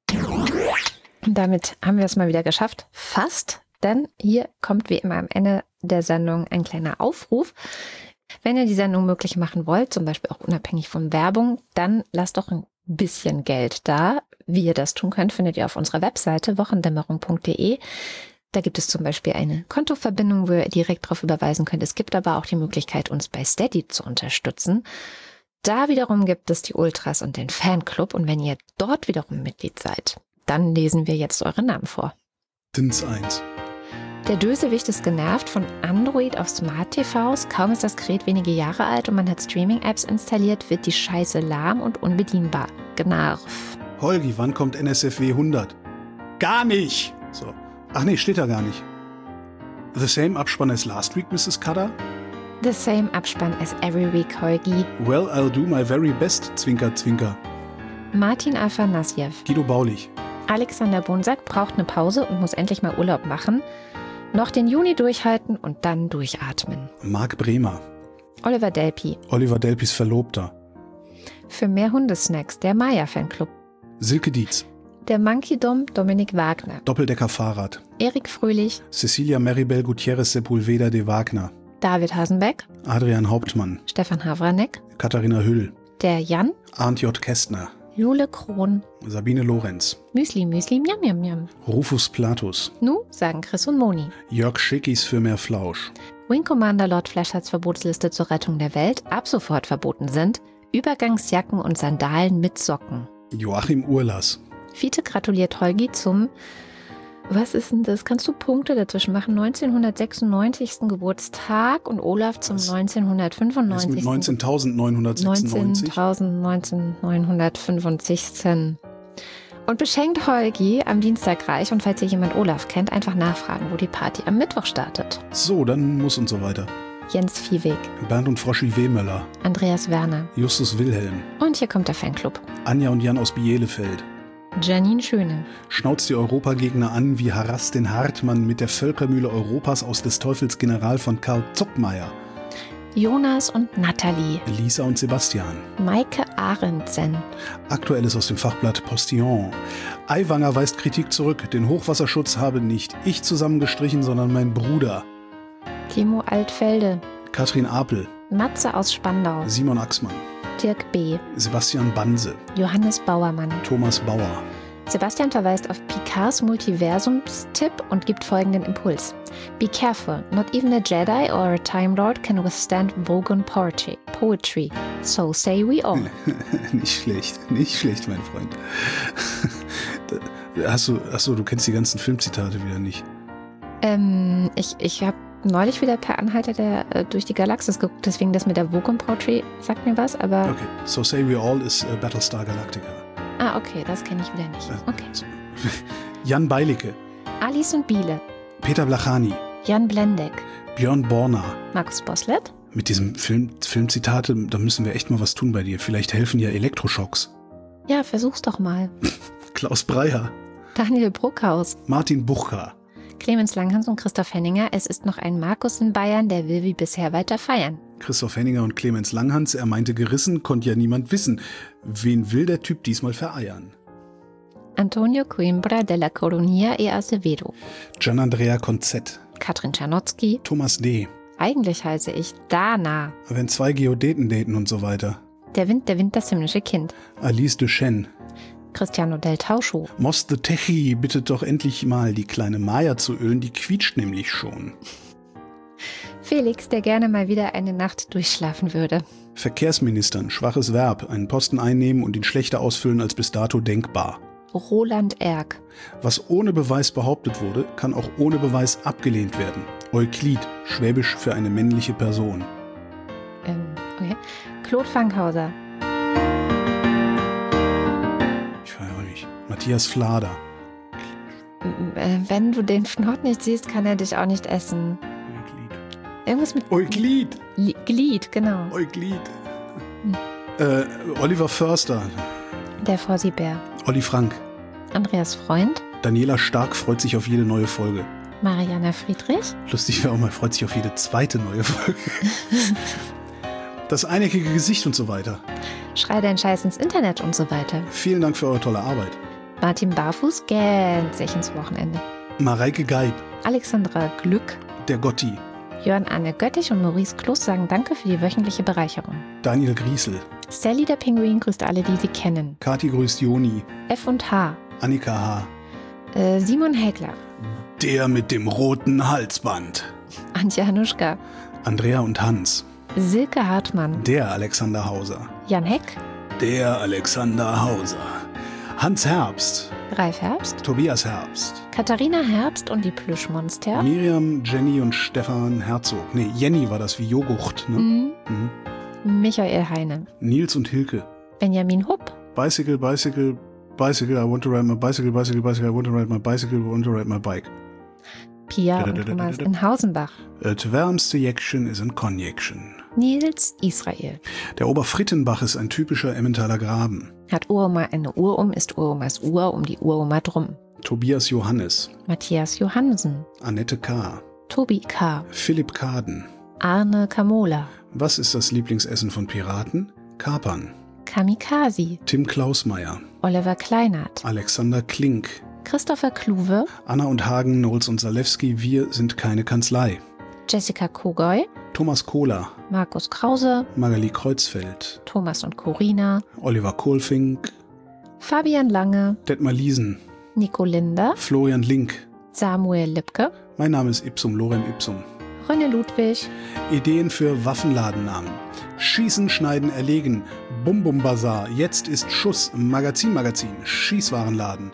Und damit haben wir es mal wieder geschafft. Fast, denn hier kommt wie immer am Ende der Sendung ein kleiner Aufruf. Wenn ihr die Sendung möglich machen wollt, zum Beispiel auch unabhängig von Werbung, dann lasst doch ein bisschen Geld da. Wie ihr das tun könnt, findet ihr auf unserer Webseite wochendämmerung punkt de. Da gibt es zum Beispiel eine Kontoverbindung, wo ihr direkt darauf überweisen könnt. Es gibt aber auch die Möglichkeit, uns bei Steady zu unterstützen. Da wiederum gibt es die Ultras und den Fanclub. Und wenn ihr dort wiederum Mitglied seid, dann lesen wir jetzt eure Namen vor. Dins eins. Der Dösewicht ist genervt von Android auf Smart-T Vs. Kaum ist das Gerät wenige Jahre alt und man hat Streaming-Apps installiert, wird die Scheiße lahm und unbedienbar. Gnarf. Holgi, wann kommt N S F W hundert? Gar nicht! So. Ach nee, steht da gar nicht. The same Abspann as last week, Missus Cutter? The same Abspann as every week, Holgi. Well, I'll do my very best, Zwinker, Zwinker. Martin Afanassjew. Guido Baulich. Alexander Bonsack braucht eine Pause und muss endlich mal Urlaub machen. Noch den Juni durchhalten und dann durchatmen. Marc Bremer. Oliver Delpi. Oliver Delpis Verlobter. Für mehr Hundesnacks, der Maya-Fanclub. Silke Dietz. Der Monkey-Dom Dominik Wagner. Doppeldecker-Fahrrad. Erik Fröhlich. Cecilia Maribel Gutierrez Sepulveda de Wagner. David Hasenbeck. Adrian Hauptmann. Stefan Havranek. Katharina Hüll. Der Jan. Arndt J. Kästner. Jule Krohn. Sabine Lorenz. Müsli, Müsli, Miam, Miam, Miam. Rufus Platus. Nu, sagen Chris und Moni. Jörg Schickis für mehr Flausch. Wing Commander Lord Flashards Verbotsliste zur Rettung der Welt ab sofort verboten sind. Übergangsjacken und Sandalen mit Socken. Joachim Urlas. Fiete gratuliert Holgi zum, was ist denn das? Kannst du Punkte dazwischen machen? neunzehnhundertsechsundneunzigsten Geburtstag und Olaf zum Was? neunzehnhundertfünfundneunzigsten Mit neunzehntausendneunhundertsechsundneunzig. neunzehntausendneunhundertfünfundsiebzig. Und beschenkt Holgi am Dienstag reich. Und falls ihr jemand Olaf kennt, einfach nachfragen, wo die Party am Mittwoch startet. So, dann muss und so weiter. Jens Viehweg. Bernd und Froschi Wehmöller. Andreas Werner. Justus Wilhelm. Und hier kommt der Fanclub. Anja und Jan aus Bielefeld. Janine Schöne. Schnauzt die Europagegner an wie Harass den Hartmann mit der Völkermühle Europas aus des Teufels General von Karl Zuckmeier. Jonas und Nathalie. Lisa und Sebastian. Maike Arendsen. Aktuelles aus dem Fachblatt Postillon. Aiwanger weist Kritik zurück. Den Hochwasserschutz habe nicht ich zusammengestrichen, sondern mein Bruder. Timo Altfelde. Katrin Apel. Matze aus Spandau. Simon Axmann. Dirk B. Sebastian Banse. Johannes Bauermann. Thomas Bauer. Sebastian verweist auf Picards Multiversums-Tipp und gibt folgenden Impuls. Be careful, not even a Jedi or a Time Lord can withstand Vogon poetry. So say we all. Nicht schlecht, nicht schlecht, mein Freund. Hast du, achso, du kennst die ganzen Filmzitate wieder nicht. Ähm, ich, ich habe neulich wieder per Anhalter der äh, durch die Galaxis geguckt, deswegen das mit der Vogon poetry sagt mir was, aber... Okay, So Say We All ist uh, Battlestar Galactica. Ah, okay, das kenne ich wieder nicht. Okay. Jan Beilicke. Alice und Biele. Peter Blachani. Jan Blendeck. Björn Borner. Markus Boslett. Mit diesem Film, Filmzitate, da müssen wir echt mal was tun bei dir. Vielleicht helfen ja Elektroschocks. Ja, versuch's doch mal. Klaus Breyer. Daniel Bruckhaus. Martin Bucher. Clemens Langhans und Christoph Henninger. Es ist noch ein Markus in Bayern, der will wie bisher weiter feiern. Christoph Henninger und Clemens Langhans, er meinte gerissen, konnte ja niemand wissen. Wen will der Typ diesmal vereiern? Antonio Coimbra de la Coruña e Acevedo. Gianandrea Konzett. Katrin Czernotzki. Thomas D. Eigentlich heiße ich Dana. Wenn zwei Geodäten daten und so weiter. Der Wind, der Wind, das himmlische Kind. Alice Duchesne. Cristiano del Tauscho. Mos de Techi bittet doch endlich mal, die kleine Maya zu ölen, die quietscht nämlich schon. Felix, der gerne mal wieder eine Nacht durchschlafen würde. Verkehrsministern, schwaches Verb, einen Posten einnehmen und ihn schlechter ausfüllen als bis dato denkbar. Roland Erck. Was ohne Beweis behauptet wurde, kann auch ohne Beweis abgelehnt werden. Euklid, Schwäbisch für eine männliche Person. Ähm, okay. Claude Fankhauser. Ich weiß auch nicht. Matthias Flader. Äh, wenn du den Schnort nicht siehst, kann er dich auch nicht essen. Euklid. Irgendwas mit Euklid. Li- Glied, genau. Euklid. Hm. Äh, Oliver Förster. Der Fossibär. Olli Frank. Andreas Freund. Daniela Stark freut sich auf jede neue Folge. Mariana Friedrich. Lustig wäre auch mal, freut sich auf jede zweite neue Folge. Das eineckige Gesicht und so weiter. Schrei deinen Scheiß ins Internet und so weiter. Vielen Dank für eure tolle Arbeit. Martin Barfuß gähnt sich ins Wochenende. Mareike Geib. Alexandra Glück. Der Gotti. Jörn Anne Göttich und Maurice Kloß sagen Danke für die wöchentliche Bereicherung. Daniel Griesel. Sally der Pinguin grüßt alle, die sie kennen. Kathi grüßt Joni. F und H. Annika H. Äh, Simon Häkler. Der mit dem roten Halsband. Antje Hanuschka. Andrea und Hans. Silke Hartmann. Der Alexander Hauser. Jan Heck. Der Alexander Hauser. Hans Herbst. Ralf Herbst. Tobias Herbst. Katharina Herbst und die Plüschmonster. Miriam, Jenny und Stefan Herzog. Nee, Jenny war das wie Joghurt, ne? Mhm. Mhm. Michael Heine. Nils und Hilke. Benjamin Hupp. Bicycle, bicycle, bicycle, I want to ride my bicycle, bicycle, bicycle, I want to ride my bicycle, I want to ride my bike. Pia und Thomas in Hausenbach. Et wärmste Jäckchen ist ein Konjäckchen. Nils Israel. Der Oberfrittenbach ist ein typischer Emmentaler Graben. Hat Uroma eine Uhr um, ist Uromas Uhr um die Uroma drum. Tobias Johannes. Matthias Johansen. Annette K. Tobi K. Philipp Kaden. Arne Kamola. Was ist das Lieblingsessen von Piraten? Kapern. Kamikaze. Tim Klausmeier. Oliver Kleinert. Alexander Klink. Christopher Kluwe. Anna und Hagen, Knowles und Zalewski, wir sind keine Kanzlei. Jessica Kogoy. Thomas Kohler. Markus Krause. Magali Kreuzfeld. Thomas und Corina. Oliver Kohlfink. Fabian Lange. Detmar Liesen. Nico Linder. Florian Link. Samuel Lipke. Mein Name ist Ipsum, Lorem Ipsum. René Ludwig. Ideen für Waffenladennamen. Schießen, Schneiden, Erlegen. Bum Bum Bazar. Jetzt ist Schuss. Magazin, Magazin. Schießwarenladen.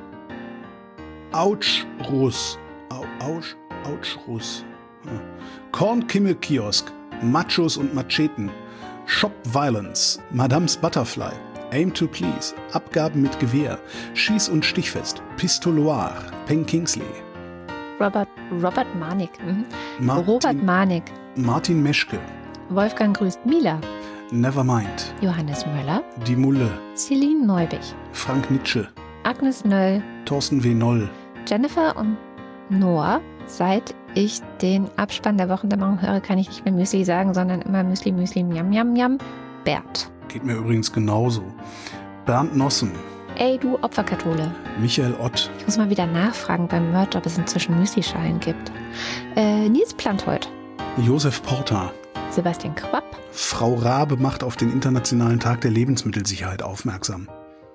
Autsch, Russ. Au, Autsch, Autsch, Russ. Hm. Kornkimmel-Kiosk. Machos und Macheten. Shop Violence. Madame's Butterfly. Aim to Please. Abgaben mit Gewehr. Schieß- und Stichfest. Pistoloir. Peng Kingsley. Robert, Robert Manik. Mhm. Martin, Robert Manik. Martin Meschke. Wolfgang grüßt Mila. Nevermind. Johannes Möller. Die Mulle. Celine Neubich. Frank Nitsche. Agnes Nöll. Thorsten W. Noll. Jennifer und Noah. Seit ich den Abspann der Wochendämmerung höre, kann ich nicht mehr Müsli sagen, sondern immer Müsli, Müsli, Miam, Miam, Miam. Bert. Geht mir übrigens genauso. Bernd Nossen. Ey, du Opferkathole. Michael Ott. Ich muss mal wieder nachfragen beim Merch, ob es inzwischen Müsli-Schalen gibt. Äh, Nils Planthold. Josef Porta. Sebastian Quapp. Frau Rabe macht auf den Internationalen Tag der Lebensmittelsicherheit aufmerksam.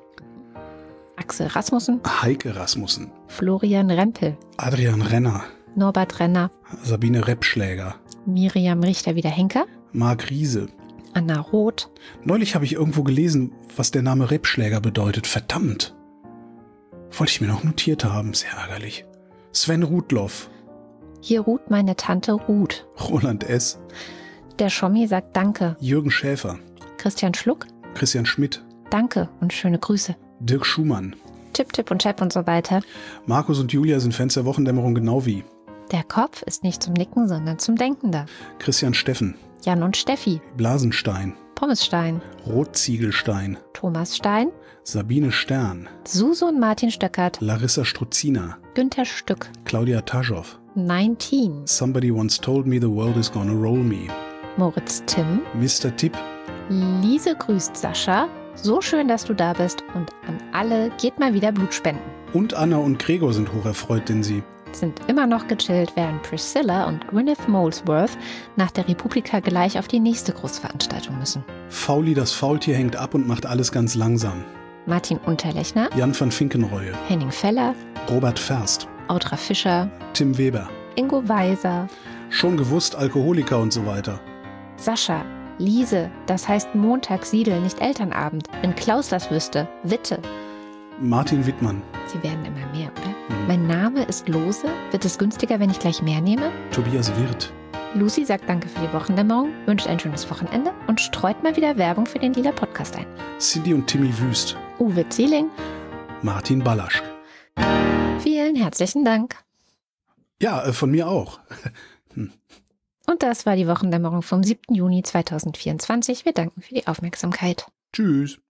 Axel Rasmussen. Heike Rasmussen. Florian Rempel. Adrian Renner. Norbert Renner. Sabine Reppschläger. Miriam Richter-Wiederhenker. Marc Riese. Anna Roth. Neulich habe ich irgendwo gelesen, was der Name Reppschläger bedeutet. Verdammt. Wollte ich mir noch notiert haben. Sehr ärgerlich. Sven Rudloff. Hier ruht meine Tante Ruth. Roland S. Der Schommi sagt Danke. Jürgen Schäfer. Christian Schluck. Christian Schmidt. Danke und schöne Grüße. Dirk Schumann. Chip, Chip und Chap und so weiter. Markus und Julia sind Fans der Wochendämmerung genau wie. Der Kopf ist nicht zum Nicken, sondern zum Denken da. Christian Steffen. Jan und Steffi. Blasenstein. Pommesstein. Rotziegelstein. Thomas Stein. Sabine Stern, Suso und Martin Stöckert, Larissa Struzina, Günther Stück, Claudia Taschow, neunzehn, Somebody Once Told Me the World Is Gonna Roll Me, Moritz Timm, Mister Tipp, Lise grüßt Sascha. So schön, dass du da bist und an alle geht mal wieder Blut spenden. und Anna und Gregor sind hocherfreut, denn sie Sind immer noch gechillt, während Priscilla und Gwyneth Molesworth nach der Republika gleich auf die nächste Großveranstaltung müssen. Fauli das Faultier hängt ab und macht alles ganz langsam. Martin Unterlechner, Jan van Finkenreue, Henning Feller, Robert Ferst, Autra Fischer, Tim Weber. Ingo Weiser, Schon gewusst, Alkoholiker und so weiter. Sascha, Lise, das heißt Montag Siedel, nicht Elternabend. Wenn Klaus das wüsste, Witte. Martin Wittmann, Sie werden immer mehr, oder? Mhm. Mein Name ist Lose. Wird es günstiger, wenn ich gleich mehr nehme? Tobias Wirth, Lucy sagt Danke für die Wochendämmerung, wünscht ein schönes Wochenende und streut mal wieder Werbung für den Lila Podcast ein. Cindy und Timmy Wüst, Uwe Zieling, Martin Ballasch. vielen herzlichen Dank. Ja, äh, von mir auch. Und das war die Wochendämmerung vom siebten Juni zweitausendvierundzwanzig. Wir danken für die Aufmerksamkeit. Tschüss.